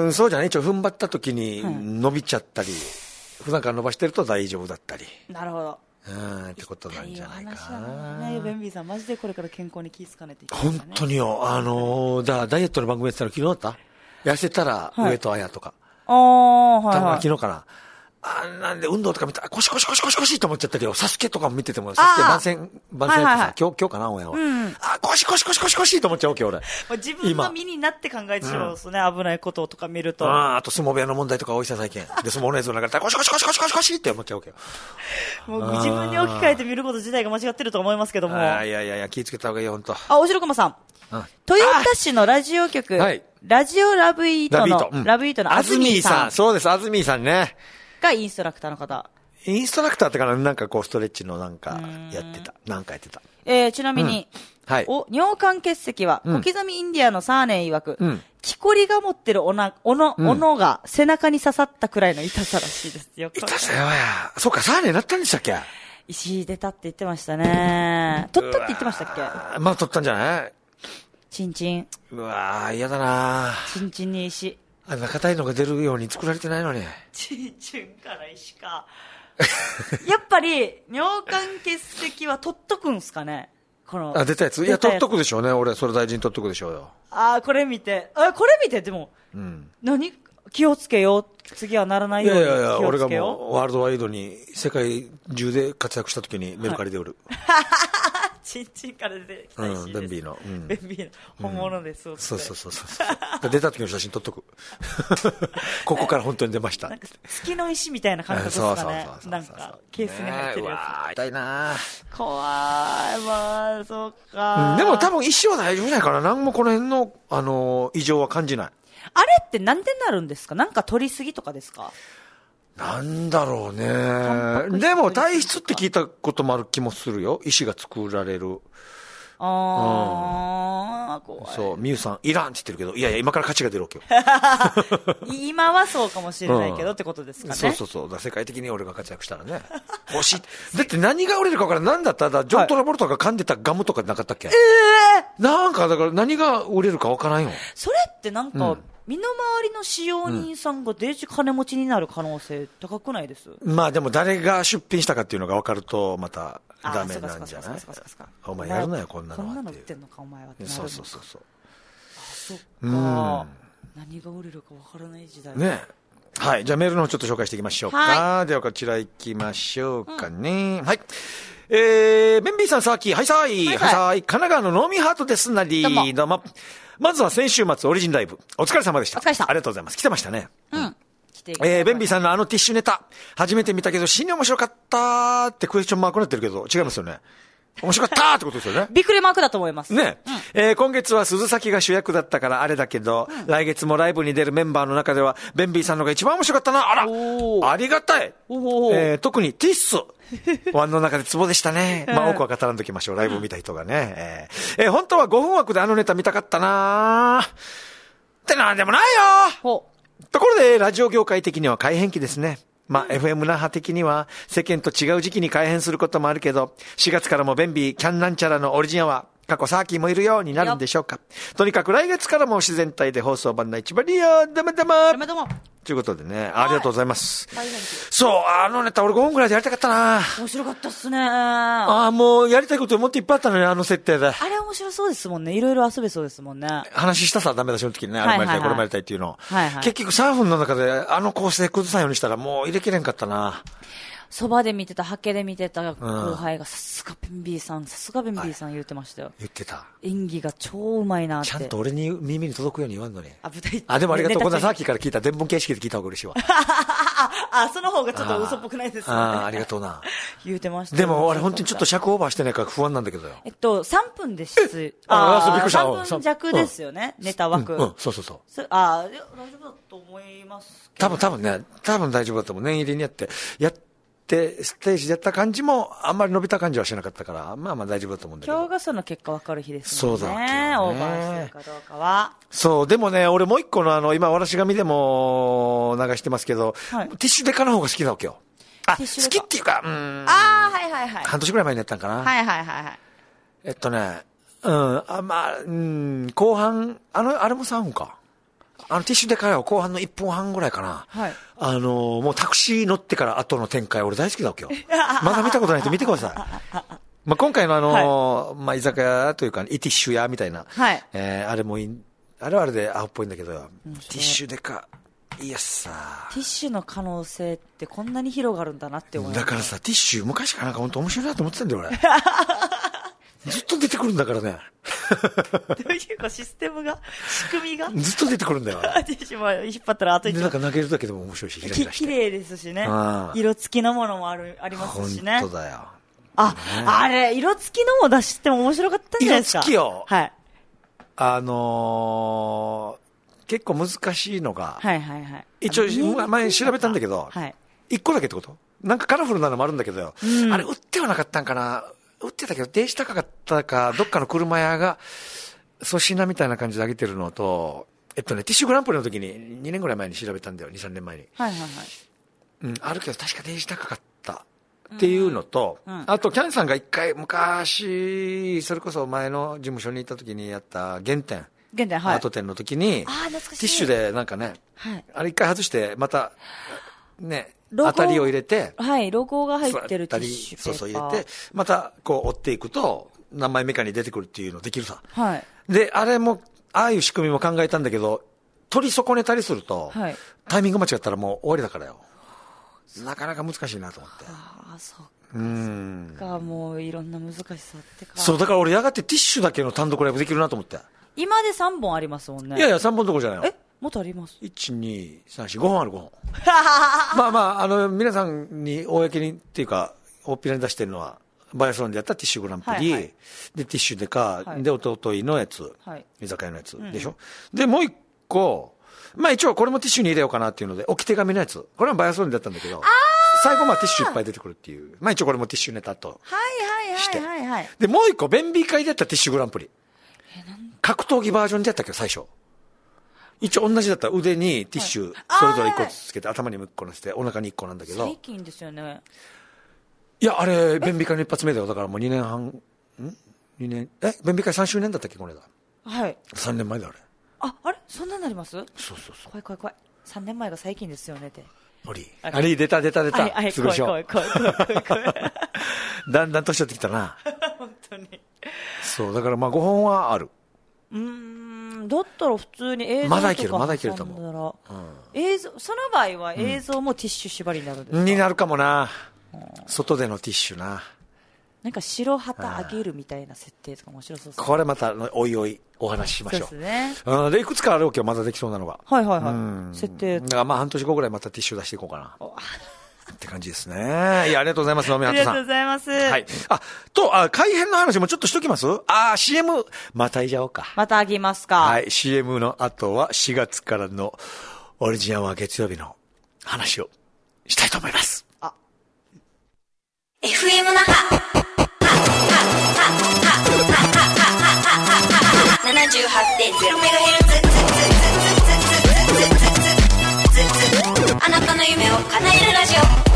そうじゃない。一応踏ん張った時に伸びちゃったり、はい、普段から伸ばしてると大丈夫だったり。 なるほど。 うん、ってことなんじゃないかな。 ね、ベンビーさん、マジでこれから健康に気ぃつかねていきますね。本当によ、あのー、だ、ダイエットの番組やってたの昨日だった痩せたら、上戸彩とか。 ああ、はい、はい。 昨日かな。あなんで運動とか見たら、腰腰腰腰腰と思っちゃったけど、サスケとかも見てても、サスケ番宣、番宣ってさ、はいはいはい、今日、今日かな、親は。うん、あ、腰腰腰腰腰と思っちゃうわけ、俺。 自分の身になって考えてしまうんですね、うん、危ないこととか見ると。 ああ、あと相撲部屋の問題とか多いさ、最近。で、相撲の映像流れたら、腰腰腰腰腰腰って思っちゃうわけよ。 もう自分に置き換えて見ること自体が間違ってると思いますけども。 あいやいやいや、気をつけた方がいいよ、ほんと。 あ、おしろくまさん。うん、豊田市のラジオ局、はい、ラジオラブイートの、ラブイート、うん、ラブイートのあずみーさん。 そうです、あずみーさんね。 がインストラクターの方。 インストラクターってかな、なんかこうストレッチのなんかやってた。なんかやってた。 えー、ちなみに、うん、はい。お、尿管結石は、小刻みインディアのサーネー曰く、うん、木こりが持ってるおな、おの、うん、おのが背中に刺さったくらいの痛さらしいですよ。 痛さよや。そうか、サーネーなったんでしたっけ？ 石出たって言ってましたね。取ったって言ってましたっけ？ まあ取ったんじゃない？ チンチン。 うわー、嫌だなチンチンに石。 あんな硬いのが出るように作られてないのに。 チンチンから石か。やっぱり、尿管結石は取っとくんすかね？この。 あ、出たやつ？いや、取っとくでしょうね。俺、それ大事に取っとくでしょうよ。 あー、これ見て。あ、これ見て、でも、うん、何気をつけよう。次はならないように気をつけよう。いやいやいや、 俺がもう、ワールドワイドに、世界中で活躍した時にメルカリで売る。 はいチンチンから出てきた石です。うん、 ベンビーの。 うん、ベンビーの本物です、うん、 そうそうそうそう。出た時の写真撮っとく。ここから本当に出ました。 なんか月の石みたいな感覚ですかね。なんか、ケースに入ってるやつ。 うわー、痛いな怖い、まあ、そうか、 うん。でも多分石は大丈夫ないから、何もこの辺の、あのー、異常は感じない。 あれってなんでなるんですか？なんか取りすぎとかですか？ なんだろうね。でも体質って聞いたこともある気もするよ。石が作られる。 ああ、うん、怖い。 そう、ミュウさん、いらんって言ってるけど、いやいや、今から価値が出るわけよ。 今はそうかもしれないけど、うん、ってことですかね。 そうそうそう。だ世界的に俺が活躍したらね。欲しい。だって何が売れるか分からん。なんだったら、ジョン・トラボルタが噛んでたガムとかなかったっけ？ええー、なんか、だから何が売れるか分からんよ。 それってなんか、うん身の回りの使用人さんがデジ金持ちになる可能性高くないです？ うん、まあでも誰が出品したかっていうのが分かるとまたダメなんじゃない？お前やるなよこんなのは。 こんなの売ってんのかお前はってなるのか。 そうそうそうそう。 あ、そっか、うん。何が売れるか分からない時代ね。はい。じゃあメールの方ちょっと紹介していきましょうか。はい、ではこちら行きましょうかね。うん、はい。えー、ベンビーさん、さーきー、はいさーい、はいさーい、神奈川のノーミーハートですなり、どうも。どうもまずは先週末オリジンライブ。お疲れ様でした。 お疲れ様。 ありがとうございます。来てましたね。 うん。来てえー、ベンビーさんのあのティッシュネタ。初めて見たけど死に面白かったーってクエスチョンマークになってるけど、違いますよね。面白かったーってことですよね。 びっくりマークだと思います。 ね。うん、えー、今月は鈴崎が主役だったからあれだけど、うん、来月もライブに出るメンバーの中では、ベンビーさんのが一番面白かったな。あらありがたい。おえー、特にティッス。ワンの中でツボでしたね。まあ、多くは語らんときましょう。ライブを見た人がね。えー、えー、本当はごふん枠であのネタ見たかったなーってなんでもないよところで、ラジオ業界的には改変期ですね。まあ、エフエム 那覇的には世間と違う時期に改変することもあるけど、しがつからもベンビー、キャンなんちゃらのオリジンアワー、過去サーキーもいるようになるんでしょうか。とにかく来月からも自然体で放送版の一番リアダメダメダメダメということでね、ありがとうございます。そう、あのネタ俺ごふんくらいでやりたかったな。 面白かったっすね。 ああ、もうやりたいこともっといっぱいあったのに、あの設定で。 あれ面白そうですもんね。いろいろ遊べそうですもんね。 話したさ、ダメ出しの時にね、あれもやりたい、これもやりたいっていうの。はいはい、結局さんぷんの中であの構成崩さんようにしたらもう入れきれんかったな。 そばで見てた、ハケで見てた後輩が、さすがベンビーさん、さすがベンビーさん言ってましたよ。 言ってた。 演技が超うまいなって。 ちゃんと俺に耳に届くように言わんのに。 あ、舞台あ、でもありがとう。こんなさっきから聞いた伝聞形式で聞いた方が嬉しいわ。 あ、その方がちょっと嘘っぽくないですね。 ああ、ありがとうな。 言うてました。 でも、あれ本当にちょっと尺オーバーしてないから不安なんだけどよ。 えっと、さんぷんです。 ああ、びっくりした。 さんぷん弱ですよね、ネタ枠。 うん、そうそうそう。 ああ、大丈夫だと思いますけど。 多分、多分ね、多分大丈夫だと思う。念入りにやって、やって、ステージでやった感じも、あんまり伸びた感じはしなかったから、まあまあ大丈夫だと思うんだけど。 今日がその結果分かる日ですもんね。 そうだね。 オーバーしてるかどうかは。 そう、でもね、俺もう一個のあの、今、わらし紙でも流してますけど、はい、ティッシュデカの方が好きなわけよ。あ、好きっていうか、うん。 ああ、はいはいはい。 半年ぐらい前にやったんかな。 はいはいはいはい。 えっとね、うん、あ、まあ、うん、後半、あの、あれもさんぷんか。あの、ティッシュデカは後半のいっぷんはんぐらいかな。はい。あの、もうタクシー乗ってから後の展開、俺大好きだわけよ。まだ見たことない人見てください。まあ、今回のあの、はい、まあ、居酒屋というか、イティッシュ屋みたいな。はい。えー、あれもいい、あれはあれで青っぽいんだけど、うん、ティッシュデカ。いやさティッシュの可能性ってこんなに広がるんだなって思います。 だからさ、ティッシュ昔からなんか本当面白いなと思ってたんだよ俺。ずっと出てくるんだからね。 どういうかシステムが仕組みがずっと出てくるんだよ。 ティッシュも引っ張ったら後にでなんか投げるだけでも面白いし、キラキラしてきれいですしね。色付きのものもあるありますしね。 本当だよ。 あ、ね、あれ色付きのも出しても面白かったんじゃないですか。 色付きよ。 はい。 あのー。結構難しいのが、 はいはいはい。 一応、前に調べたんだけど、はい。一個だけってことなんかカラフルなのもあるんだけどよ。うん、あれ、売ってはなかったんかな売ってたけど、電子高かったか、どっかの車屋が、粗品みたいな感じで上げてるのと、えっとね、ティッシュグランプリの時に、にねんぐらい前に調べたんだよ、に、さんねんまえに。 はいはいはい。 うん、あるけど、確か電子高かったっていうのと、うんうん、あと、キャンさんが一回、昔、それこそ前の事務所に行った時にやった原点。 現在、はい、 アート展の時に、ティッシュでなんかね、はい、あれ一回外して、また、ね、当たりを入れて、 はい、ロゴが入ってるティッシュペーパー。 そうそう入れて、またこう折っていくと、何枚目かに出てくるっていうのできるさ。 はい。 で、あれも、ああいう仕組みも考えたんだけど、取り損ねたりすると、はい、タイミング間違ったらもう終わりだからよ。なかなか難しいなと思って。 ああ、そうか。 うん。 か、もういろんな難しさってか。 そう、だから俺やがてティッシュだけの単独ライブできるなと思って。 今でさんぼんありますもんね。 いやいや、さんぼんどころじゃないよ。 えもっとあります。 いち、に、さん、よん、ごほんある、ごほん。まあまあ、あの、皆さんに、公にっていうか、大っぴらに出してるのは、バイアスロンでやったティッシュグランプリ、はいはい、で、ティッシュデカ、はい、で、おとといのやつ、はい、居酒屋のやつ、でしょ、うん、で、もう一個、まあ一応これもティッシュに入れようかなっていうので、置き手紙のやつ。これはバイアスロンでやったんだけど、最後まあティッシュいっぱい出てくるっていう。まあ一応これもティッシュネタとして。 はいはいはいはい、はい。 で、もう一個、便秘会でやったティッシュグランプリ。格闘技バージョンでやったけど、最初。一応同じだったら腕にティッシュ、それぞれ一個つけて、頭にも一個乗せて、お腹に一個なんだけど。 最近ですよね。 いや、あれ、便秘会の一発目だよ。だからもうにねんはん、ん ?に 年、え便秘会さんしゅうねんだったっけこれだ。 はい。 さんねんまえだ、あれ。 あ、あれそんなになります？ そうそうそう。 怖い怖い怖い。さんねんまえが最近ですよねって。 あり。あり、出た出た出た。 はい、すごい怖い怖い怖い怖い怖い。 だんだん年取ってきたな。 本当に。 そう、だからまあごほんはある。 うーん、だったら普通に映像とかまだいける、まだいけると思う。うん、映像、その場合は映像もティッシュ縛りになるんですか？ になるかもな。外でのティッシュな。 なんか白旗あげるみたいな設定とか面白そうですね。 これまたおいおいお話ししましょう。 そうですね。 うん、でいくつかあるわけよ、まだできそうなのが。 はいはいはい。うん、設定。 だからまあ半年後ぐらいまたティッシュ出していこうかな。って感じですね。いや、ありがとうございます、野見ハットさん。 ありがとうございます。 はい。あ、と、あ、改編の話もちょっとしときます？あ、シーエム、またいじゃおうか。 またあげますか。 はい。シーエム の後はしがつからのオリジンアワー月曜日の話をしたいと思います。あ。 エフエム 那覇。ななじゅうはちてんゼロメガヘルツ。あなたの夢を叶えるラジオ。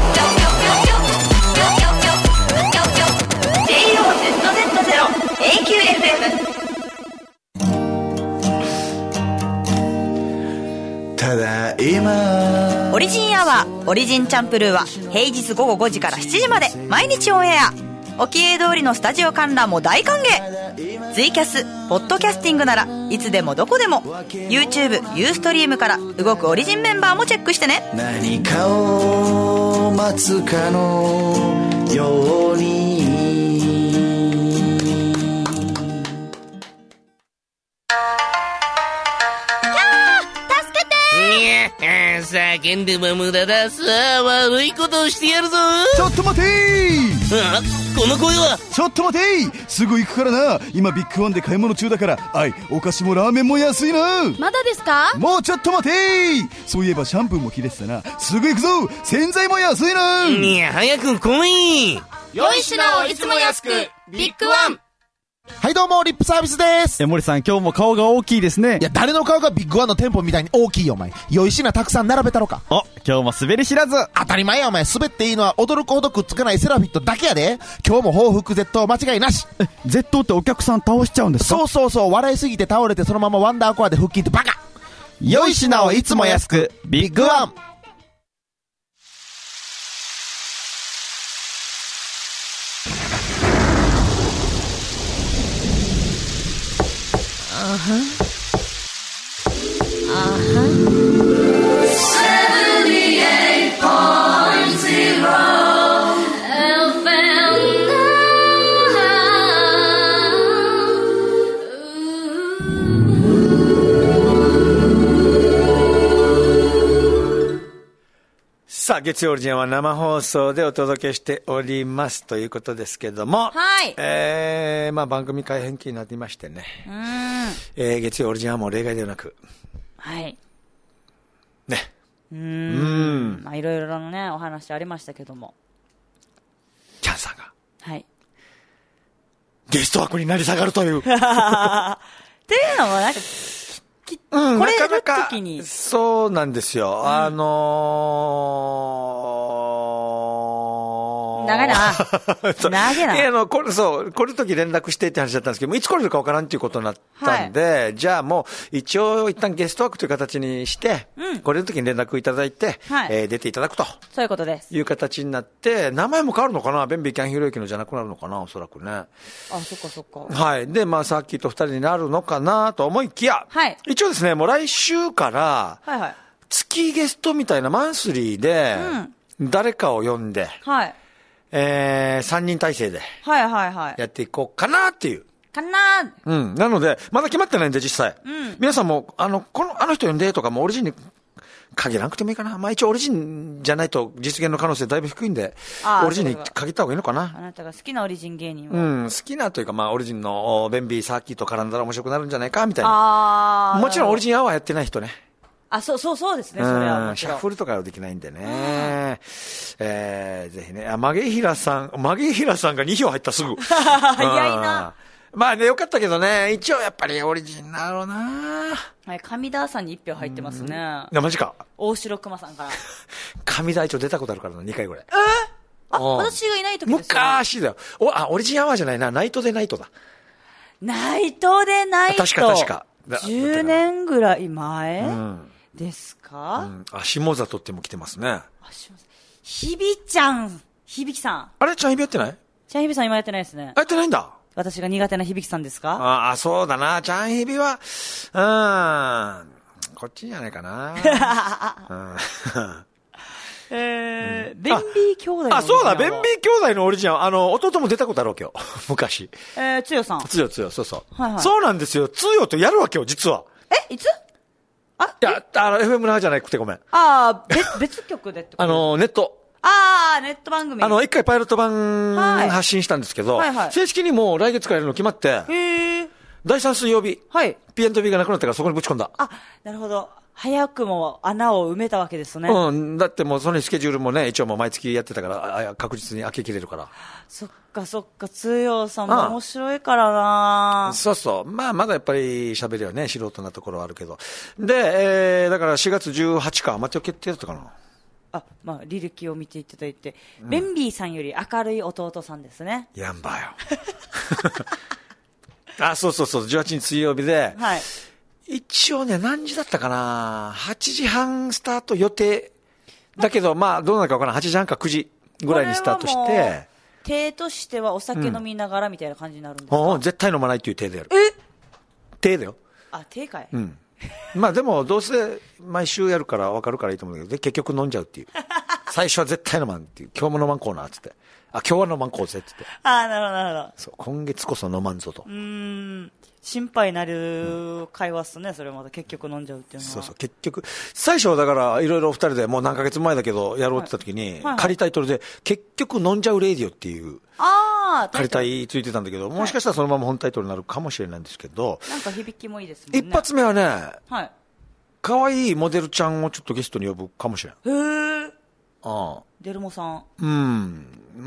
ジェイオーゼットゼットゼロ エーキューエフエム。ただいま。 オリジンアワー、オリジンチャンプルーは平日午後ごじからしちじまで毎日オンエア。 沖江通りのスタジオ観覧も大歓迎。ツイキャス、ポッドキャスティングならいつでもどこでも YouTube、ユーストリームから動くオリジンメンバーもチェックしてね。 何かを待つかのように叫んでも無駄だ。さあ悪いことをしてやるぞ。 ちょっと待てー。 あ、この声は。 ちょっと待てー。すぐ行くからな。今ビッグワンで買い物中だから。はい、お菓子もラーメンも安いな。 まだですか？ もうちょっと待てー。そういえばシャンプーも切れてたな。すぐ行くぞ。洗剤も安いな。 いや、早く来い。 良い品をいつも安く、ビッグワン。 はいどうも、リップサービスです。 え、森さん、今日も顔が大きいですね。 いや、誰の顔がビッグワンの店舗みたいに大きいよ、お前。良い品たくさん並べたろか。 お、今日も滑り知らず。 当たり前や、お前。滑っていいのは驚くほどくっつかないセラフィットだけやで。今日も報復絶倒間違いなし。 え、絶倒ってお客さん倒しちゃうんですか？ そうそうそう、笑いすぎて倒れてそのままワンダーコアで腹筋ってバカ。 良い品をいつも安く、ビッグワン。 さあ、月曜オリジンは生放送でお届けしておりますということですけども、 はい。 えー、まあ番組改編期になっていましてね、うん、えー、月曜オリジンはもう例外ではなく、 はい。 ね。 うーん。うんまあいろいろなね、お話ありましたけども。 キャンさんが。 はい。 ゲスト枠になり下がるという。っていうのもなんか、 うん、 これなかなか時にそうなんですよ。うん、あのー、 長いな。長いな。 いや、あの、これ、そう、来るとき連絡してって話だったんですけども、いつ来れるかわからんっていうことになったんで、はい、じゃあもう、一応一旦ゲスト枠という形にして、うん、来れるときに連絡いただいて、はい、えー、出ていただくと。 そういうことです。 いう形になって、名前も変わるのかな？ベンビーキャンひろゆきのじゃなくなるのかな？おそらくね。あ、 そっかそっか。 はい。で、まあ、さっきと二人になるのかなと思いきや、 はい。 一応ですね、もう来週から、 はいはい。 月ゲストみたいなマンスリーで、誰かを呼んで、 はい。 えー、さんにん体制で、 はいはいはい。 やっていこうかなっていう。 かなうん。なので、まだ決まってないんで、実際。 うん。 皆さんも、あの、この、あの人呼んでとかもオリジンに限らなくてもいいかな。まあ一応オリジンじゃないと実現の可能性だいぶ低いんで、オリジンに限った方がいいのかな。 あなたが好きなオリジン芸人は。うん、好きなというか、まあオリジンのベンビーサーキット絡んだら面白くなるんじゃないか、みたいな。 ああ。 もちろんオリジンアワーやってない人ね。 あ、そう、そう、そうですね、それはもちろん。 シャッフルとかはできないんでね。えー、ぜひね。あ、マゲヒラさん、マゲヒラさんがに票入ったすぐ。 早いな。 まあね、よかったけどね、一応やっぱりオリジンだろうな。 はい、上田さんにいち票入ってますね。 いや、マジか。 大城熊さんから。 上田一応出たことあるからな、にかいぐらい。 えー、あ、私がいない時ですよ、ね。 昔だよ。お、あ、オリジンアワーじゃないな、ナイトでナイトだ。 ナイトでナイト。 確か確か。 じゅうねんぐらい前、うん、ですか、うん、 あ、下里っても来てますね。あ、 下里。ひびちゃん、ひびきさん。 あれ、ちゃんひびやってない？ ちゃんひびさん今やってないですね。 やってないんだ。 私が苦手なひびきさんですか？ ああ、そうだな。ちゃんひびは、うん、こっちじゃないかな。うんえー、ベンビー兄弟のあ、そうだ、ベンビー兄弟のオリジナル。あの、弟も出たことあるわけよ。昔。 えー、つよさん。 つよつよ、そうそう。 はいはい。 そうなんですよ。つよとやるわけよ、実は。 え、いつ？あ、 いや、あの、エフエム のじゃなくてごめん。 ああ、別、別局でってこと？ あの、ネット。 ああ、ネット番組。 あの、一回パイロット版発信したんですけど、はいはいはい、正式にもう来月からやるの決まって、 へー。 だいさん水曜日。 はい。 ピーエヌビー がなくなったからそこにぶち込んだ。 あ、なるほど。早くも穴を埋めたわけですね。 うん。だってもうそのスケジュールもね、一応もう毎月やってたから、確実に開けきれるから。 そっかそっか、つよさんも面白いからな。 そうそう。まあまだやっぱり喋りはね、素人なところはあるけど。で、えー、だからしがつじゅうはちか、待って決定だったかな。 あ、まあ、履歴を見ていただいて、うん、ベンビーさんより明るい弟さんですね。 やんばよ。あ、そうそうそう、じゅうはちにち水曜日で、 はい。 一応ね、何時だったかな、はちじはんスタート予定。だけど、まあ、どうなるかわからん。はちじはんかくじぐらいにスタートして。 手としてはお酒飲みながらみたいな感じになるんですか？ うん、絶対飲まないっていう手でやる。 え手だよ。 あ、手かい。 うん。まあでも、どうせ毎週やるから分かるからいいと思うんだけど、で、結局飲んじゃうっていう。最初は絶対飲まんっていう。今日も飲まんこうな、つって。あ、今日は飲まんこうぜ、つって。 ああ、なるほど、なるほど。 そう、今月こそ飲まんぞと。 うーん。心配になる会話っすね、それまた結局飲んじゃうっていうのは。 そうそう、結局。最初はだから、いろいろ二人でもう何ヶ月前だけど、やろうって言った時に、はいはいはい、仮タイトルで、結局飲んじゃうレディオっていう。ああ、仮タイついてたんだけど、もしかしたらそのまま本タイトルになるかもしれないんですけど。 なんか響きもいいですもんね。 一発目はね、 はい。 可愛いモデルちゃんをちょっとゲストに呼ぶかもしれん。 へえ。 ああ。 デルモさん。 うん。うん、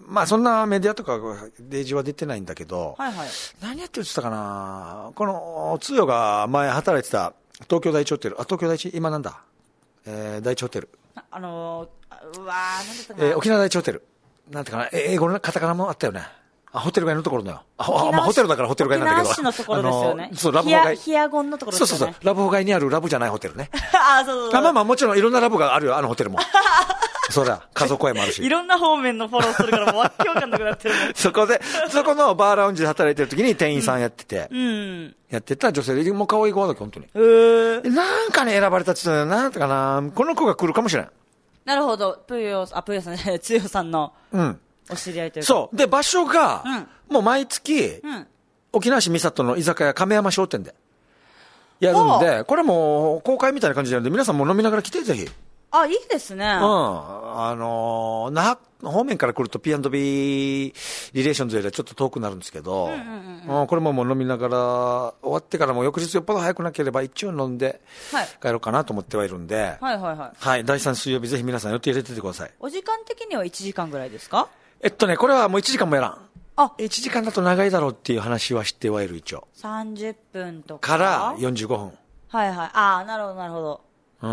まあそんなメディアとかデージは出てないんだけど、 はいはい。 何やってるって言ったかな、この、つよが前働いてた東京第一ホテル、あ、東京第一、今なんだ、えー、第一ホテル。 あ、あのー、うわー、なんだったかな。えー、沖縄第一ホテル。なんていうかな、英語のカタカナもあったよね。あ、ホテル街のところだよ。あ、まあ、ホテルだからホテル街なんだけど。 沖縄市のところですよね。 そう、ラブホ街。 ヒアゴンのところですよね。 そうそうそう。ラブホ街にあるラブじゃないホテルね。 あ、そうそうそう。 あ、まあまあもちろんいろんなラブがあるよ、あのホテルも。そうだ、家族会もあるし。 いろんな方面のフォローするからもうわけわかんなくなってる。 そこで、そこのバーラウンジで働いてる時に店員さんやってて、 うん。うん、 やってた女性で、もう可愛い子だけ、本当に。 へー。 なんかね、選ばれたって言ったら、なんてかな、この子が来るかもしれん。 なるほど。ぷよ、あ、ぷよさんね、つよさんの。 うん。 お知り合いというか。 そう。で、場所が、うん、もう毎月、 うん、 沖縄市三里の居酒屋亀山商店でやるんで、これも公開みたいな感じでやるんで、皆さんも飲みながら来て、ぜひ。 あ、いいですね。うん。 あのー、那覇方面から来ると ピーアンドビー リレーションズよりはちょっと遠くなるんですけど、うんうんうんうん、これももう飲みながら、終わってからも翌日よっぽど早くなければ一応飲んで帰ろうかなと思ってはいるんで、はいはいはい。はい、だいさん水曜日ぜひ皆さん予定入れててください。 お時間的にはいちじかんぐらいですか？ えっとね、これはもういちじかんもやらん。あ、いちじかんだと長いだろうっていう話は知ってはいる一応。 さんじゅっぷんとか。 からよんじゅうごふん。 はいはい。ああ、なるほどなるほど。 うん。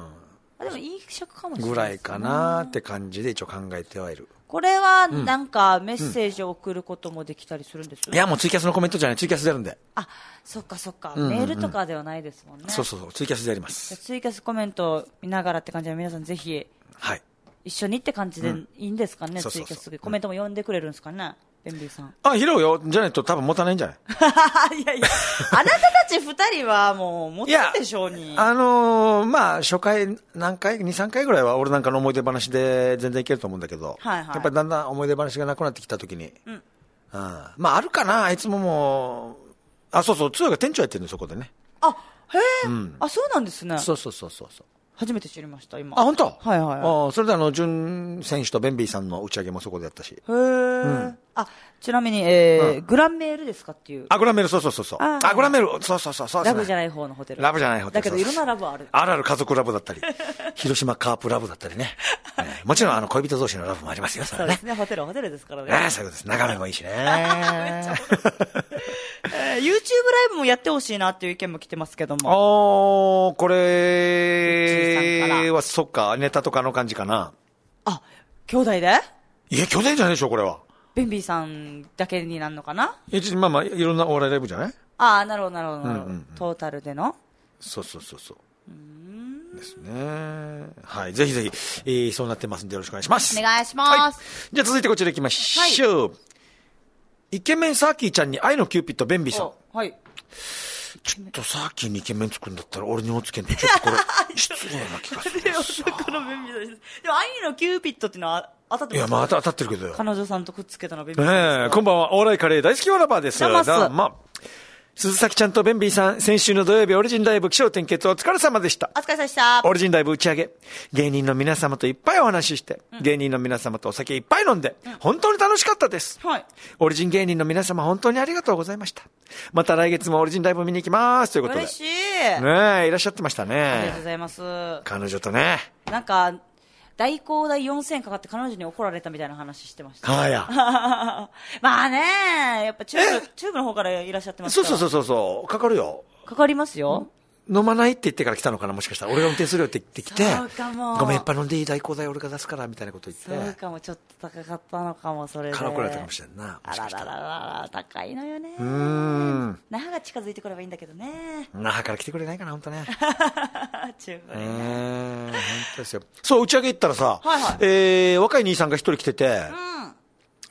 でもいい食かもしれない、ね、 ぐらいかなって感じで一応考えてはいる。 これはなんかメッセージを送ることもできたりするんです、 うん、いやもうツイキャスのコメントじゃない、ツイキャスでやるんで。 あ、そっかそっか、うんうんうん、メールとかではないですもんね。 そうそうそう、ツイキャスでやります。 ツイキャスコメントを見ながらって感じで皆さんぜひ、はい、一緒にって感じでいいんですかね、うん、ツイキャスコメントも読んでくれるんですかね、ベンビーさん。 あ、拾うよ。じゃないと多分持たないんじゃないいやいや、あなたたち二人はもう持つでしょうに。 あのー、まあ、初回何回、に、さんかいぐらいは俺なんかの思い出話で全然いけると思うんだけど、はいはい、やっぱりだんだん思い出話がなくなってきたときに、うん、うん。まあ、あるかな、いつももう、あ、そうそう、つよが店長やってるんで、そこでね。 あ、へえ、うん、あ、そうなんですね。 そうそうそうそう。 初めて知りました、今。 あ、本当？ はいはいはい。 あ、それであの、準選手とベンビーさんの打ち上げもそこでやったし。へー。うん、あ、ちなみに、えーうん、グランメールですかっていう。 あ、グランメール、そうそうそうそう。あ, あ、グランメール、そうそうそうそう、ね。 ラブじゃない方のホテル。 ラブじゃないホテル。 だけどいろんなラブある。 あるある家族ラブだったり、広島カープラブだったりね。えー、もちろんあの、恋人同士のラブもありますよ、それね。 そうですね、ホテルはホテルですからね。 ああ、そういうことです。眺めもいいしね。めっちゃえー、YouTube ライブもやってほしいなっていう意見も来てますけども。 あー、これは、そっか、ネタとかの感じかな。 あ、兄弟で？ いや、兄弟じゃないでしょ、これは。 ベンビーさんだけになるのかな？ いや、まあまあ、いろんなお笑いライブじゃない？ ああ、なるほど、なるほど、なるほど、うんうんうん。トータルでの？ そうそうそうそう。うーんですね。はい。ぜひぜひ、えー、そうなってますんでよろしくお願いします。 お願いします。 はい、じゃあ続いてこちら行きましょう。はい、イケメンサーキーちゃんに愛のキューピッドベンビーさん。はい。ちょっとサーキーにイケメン作るんだったら俺におつけんとちょっとこれ失礼な気がするでも愛のキューピッドっていうのは当たってます？ いや、まあ当たってるけどよ。 彼女さんとくっつけたのベンビーさんです。 ええ、こんばんは。お笑いカレー大好きオラバーです。どうも。まあ鈴崎ちゃんとベンビーさん、先週の土曜日オリジンライブ起承転結お疲れ様でした。 お疲れ様でした。 オリジンライブ打ち上げ、芸人の皆様といっぱいお話しして、うん、芸人の皆様とお酒いっぱい飲んで、うん、本当に楽しかったです。はい。オリジン芸人の皆様本当にありがとうございました。また来月もオリジンライブ見に行きます。ということで。 嬉しい。 ねえ、いらっしゃってましたね。 ありがとうございます。 彼女とね。 なんか、代行代よんせんかかって彼女に怒られたみたいな話してました。 はや。 まあね、やっぱチューブ、チューブの方からいらっしゃってますから。 そうそうそうそう、かかるよ。 かかりますよ。 飲まないって言ってから来たのかな、もしかしたら。俺が運転するよって言ってきて。 そうかも。 ごめん、やっぱ飲んでいい代行代俺が出すから、みたいなこと言って。 そうかも、ちょっと高かったのかも、それで。 から怒られたかもしれんな。 あららららら、高いのよね。 うーん。 那覇が近づいてくればいいんだけどね。 那覇から来てくれないかな、ほんとね。 チューブね。 えー、ほんとですよ。そう、打ち上げ行ったらさ、はいはい、えー、若い兄さんが一人来てて、うん、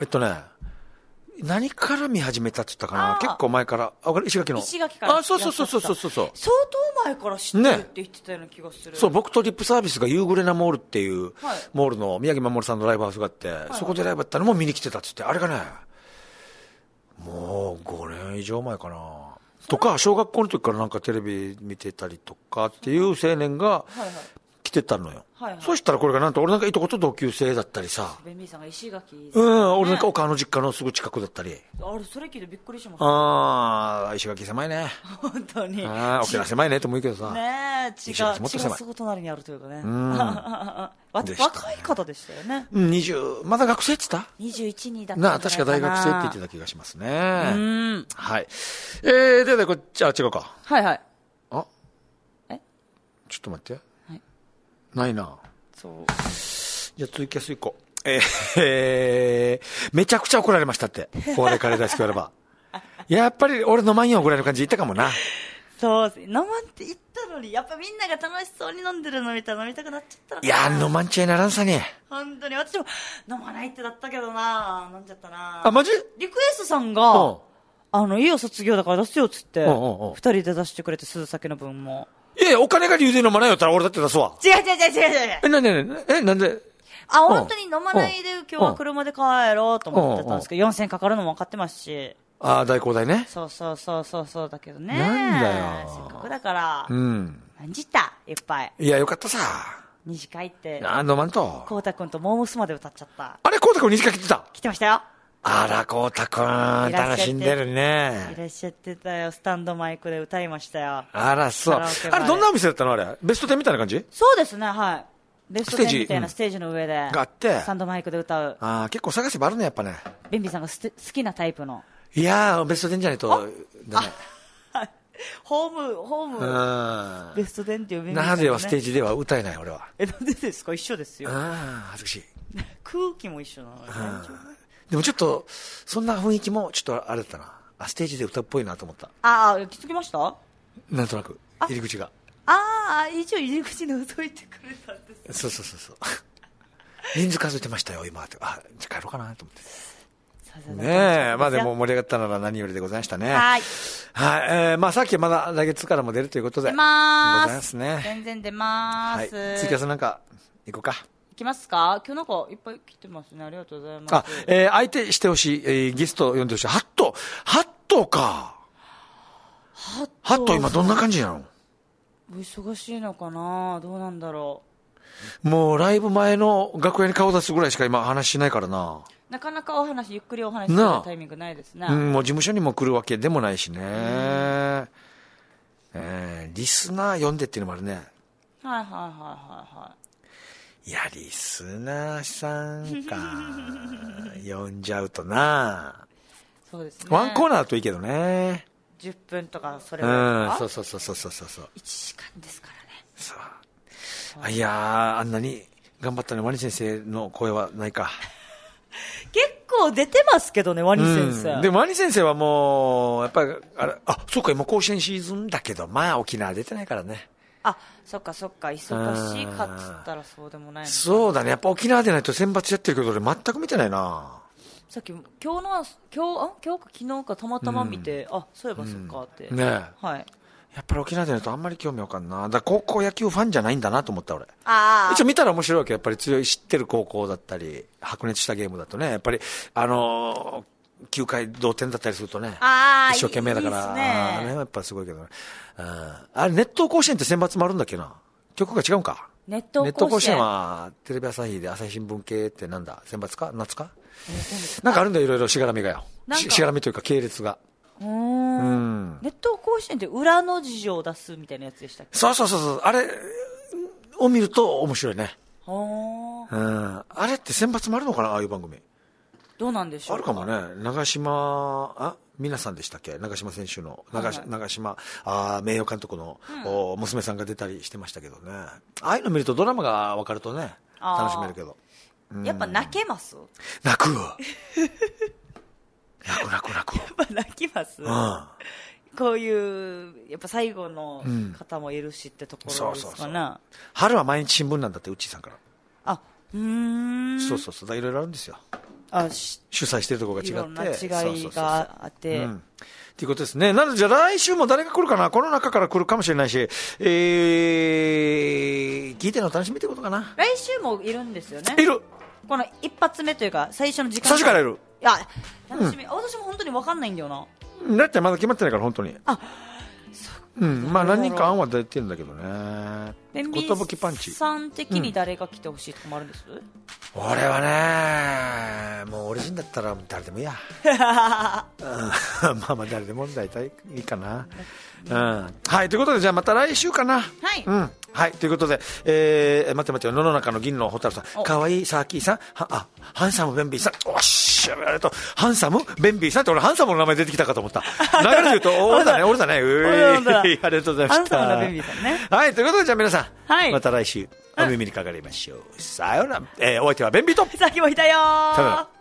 えっとね、何から見始めたって言ったかな、結構前から、あ、石垣の。 石垣から。 あ、そうそうそうそうそうそう。相当前から知ってるって言ってたような気がする。 ね、そう、僕とリップサービスがユーグレナモールっていう、はい、モールの宮城守さんのライブハウスがあって、はいはい、そこでライブやったのも見に来てたって言って、あれがね、もうごねん以上前かな。とか、小学校の時からなんかテレビ見てたりとかっていう青年が来てたのよ。はいはい、そしたらこれがなんと俺なんかいとこと同級生だったりさ。 ベンビーさんが石垣、ね。 うん、俺なんか岡の実家のすぐ近くだったり。 あれ、それ聞いてびっくりしました。 ああ、石垣狭いね。 本当に。 ああ、沖縄狭いねってもいいけどさ。 ねえ、違う、もっと狭い。すぐ隣にあるというかね。うん。若い方でしたよね。 うん、にじゅう、まだ学生って言った ? にじゅういち にだったなあ、確か大学生って言ってた気がしますね。うん。はい。えー、で、で、こっち、あ、違うか。 はいはい。 あえちょっと待って。はい。ないな。 そう。 じゃあ、ツイキャス行こう。えー、えー、めちゃくちゃ怒られましたって。お笑いカレー大好きあれば。やっぱり俺飲まんよぐらいの感じ言ったかもな。 そうです。飲まんって言ったのに、やっぱみんなが楽しそうに飲んでるの見たら飲みたくなっちゃったのかな。 いや、飲まんちゃいならんさね。 本当に。私も飲まないってだったけどな。飲んじゃったな。 あ、マジ？ リクエストさんが、あの、いいよ卒業だから出すよっつって、二人で出してくれて、鈴酒の分も。 いやいや、お金が理由で飲まないよったら俺だって出すわ。 違う違う違う違う違う。 え、なになにえ、なんであ、本当に飲まないで今日は車で帰ろうと思ってたんですけど、よんせんかかるのも分かってますし。 ああ、代行代ね。 そうそうそうそうそうだけどね。 なんだよ。 せっかくだから。 うん。 何時ったいっぱい。 いや、よかったさ。 二次会って。 あ、飲まんと。 こうたくんとモームスまで歌っちゃった。 あれ、こうたくん二次会来てた？ 来てましたよ。 あら、こうたくん、楽しんでるね。 いらっしゃってたよ。スタンドマイクで歌いましたよ。 あら、そう。あれ、どんなお店だったのあれ。ベストテンみたいな感じ？ そうですね、はい。ベストテンみたいなステージの上で。 があって。 スタンドマイクで歌う。 ああ、結構探せばあるね、やっぱね。 ベンビーさんが好きなタイプの。 いやー、ベストテンじゃないと、だね。 ホーム、ホーム、ベストテンっていうベンビーさん、ね。 那覇ではステージでは歌えない、俺は。 え、なんでですか？一緒ですよ。 ああ、恥ずかしい。 空気も一緒なの。 でもちょっと、そんな雰囲気もちょっとあれだったな。あ、ステージで歌っぽいなと思った。 ああ、気づきました？ なんとなく、入り口が。 ああ、一応入り口に覗いてくれたんです。 そうそうそうそう。人数数えてましたよ、今。あ、じゃあ帰ろうかなと思って。ねえ、まあでも盛り上がったなら何よりでございましたね。 はい。 はい、えー、まあさっきまだ来月からも出るということで。 出まーす。 ございますね。 全然出まーす。 はい。ツイキャスなんか、行こうか。 行きますか？今日なんかいっぱい来てますね。ありがとうございます。 あ、えー、相手してほしい、えー、ゲスト呼んでほしい。ハットハットか。 ハットハット今どんな感じなの？ お忙しいのかな？どうなんだろう。もうライブ前の楽屋に顔出すぐらいしか今話しないからな。 なかなかお話、ゆっくりお話しするタイミングないですね。 うん、もう事務所にも来るわけでもないしね。えー、リスナー呼んでっていうのもあるね。 はいはいはいはいはい。 いや、リスナーさんか。呼んじゃうとな。 そうですね。 ワンコーナーだといいけどね。 じゅっぷんとかそれは。うん、そうそうそうそうそうそう。 いちじかんですからね。 そう。あ、いやー、あんなに頑張ったね。ワニ先生の声はないか。 結構出てますけどね、ワニ先生。 うん、でもワニ先生はもう、やっぱり、あれ、あ、そうか、今甲子園シーズンだけど、まあ沖縄出てないからね。 あ、そっかそっか、忙しいかっつったらそうでもないのか。 そうだね、やっぱ沖縄でないと選抜やってるけど、俺全く見てないな。 さっき、今日の、今日、あ、今日か昨日かたまたま見て、うん、あ、そういえばそっかって。 うん、ねえ。はい。 やっぱり沖縄でないとあんまり興味わかんな。だから高校野球ファンじゃないんだなと思った俺。 ああ。 一応見たら面白いわけ。やっぱり強い知ってる高校だったり、白熱したゲームだとね、やっぱり、あのー、きゅうかい同点だったりするとね、 あ一生懸命だから、いいですね、 あれはやっぱすごいけどね。あれ、熱湯甲子園って選抜もあるんだっけな。曲が違うんか。 熱湯甲子園。 熱湯甲子園は、テレビ朝日で朝日新聞系ってなんだ選抜か夏か、えー、なんかあるんだよ、いろいろしがらみがよ。し, しがらみというか系列が。 うん。熱湯甲子園って裏の事情を出すみたいなやつでしたっけ？ そうそうそうそう。あれを見ると面白いね。 おうん。あれって選抜もあるのかな、ああいう番組。 どうなんでしょうか。 あるかもね。長島、あ皆さんでしたっけ、長島選手の、長,、はいはい、長島あ名誉監督の、うん、娘さんが出たりしてましたけどね。ああいうの見るとドラマが分かるとね、楽しめるけど。 うん、やっぱ泣けます？ 泣く泣く泣く泣く。 やっぱ泣きます、うん、こういうやっぱ最後の方もいるしってところですかね、うん、そうそうそう。 春は毎日新聞なんだって、うちさんから。 あ、うーん。 そうそうそう、いろいろあるんですよ。 あ主催してるところが違って。いろんな違いがあって。 ということですね。なので、じゃあ来週も誰が来るかな、この中から来るかもしれないし、えー、聞いてるの楽しみってことかな。 来週もいるんですよね。 いる。 この一発目というか、最初の時間。 最初からいる。 いや、楽しみ。うん、私も本当に分かんないんだよな。 だってまだ決まってないから、本当に。 あ、 うん、まあ何人か案は出てるんだけどね。 ベンビーパンチさん的に誰が来てほしいとかもあるんです？ うん、俺はね、もう俺人だったら誰でもいいや。うん、まあまあ誰でも大体いいかな。うん、はい、ということでじゃあまた来週かな。 はい。 うん。はい、ということで、えー、待って待ってよ、世の中の銀のホタルさん、かわいいサーキーさん、は、あ、ハンサムベンビーさん、おっしゃ、ありがとう、ハンサムベンビーさんって俺ハンサムの名前出てきたかと思った。流れで言うと、俺だね、俺だね、うーい、ありがとうございました。 ハンサムのベンビーさんね。 はい、ということでじゃあ皆さん、 はい、 また来週、お耳にかかりましょう。さようなら、えー、お相手はベンビーと、 さっきもいたよー。 さようなら。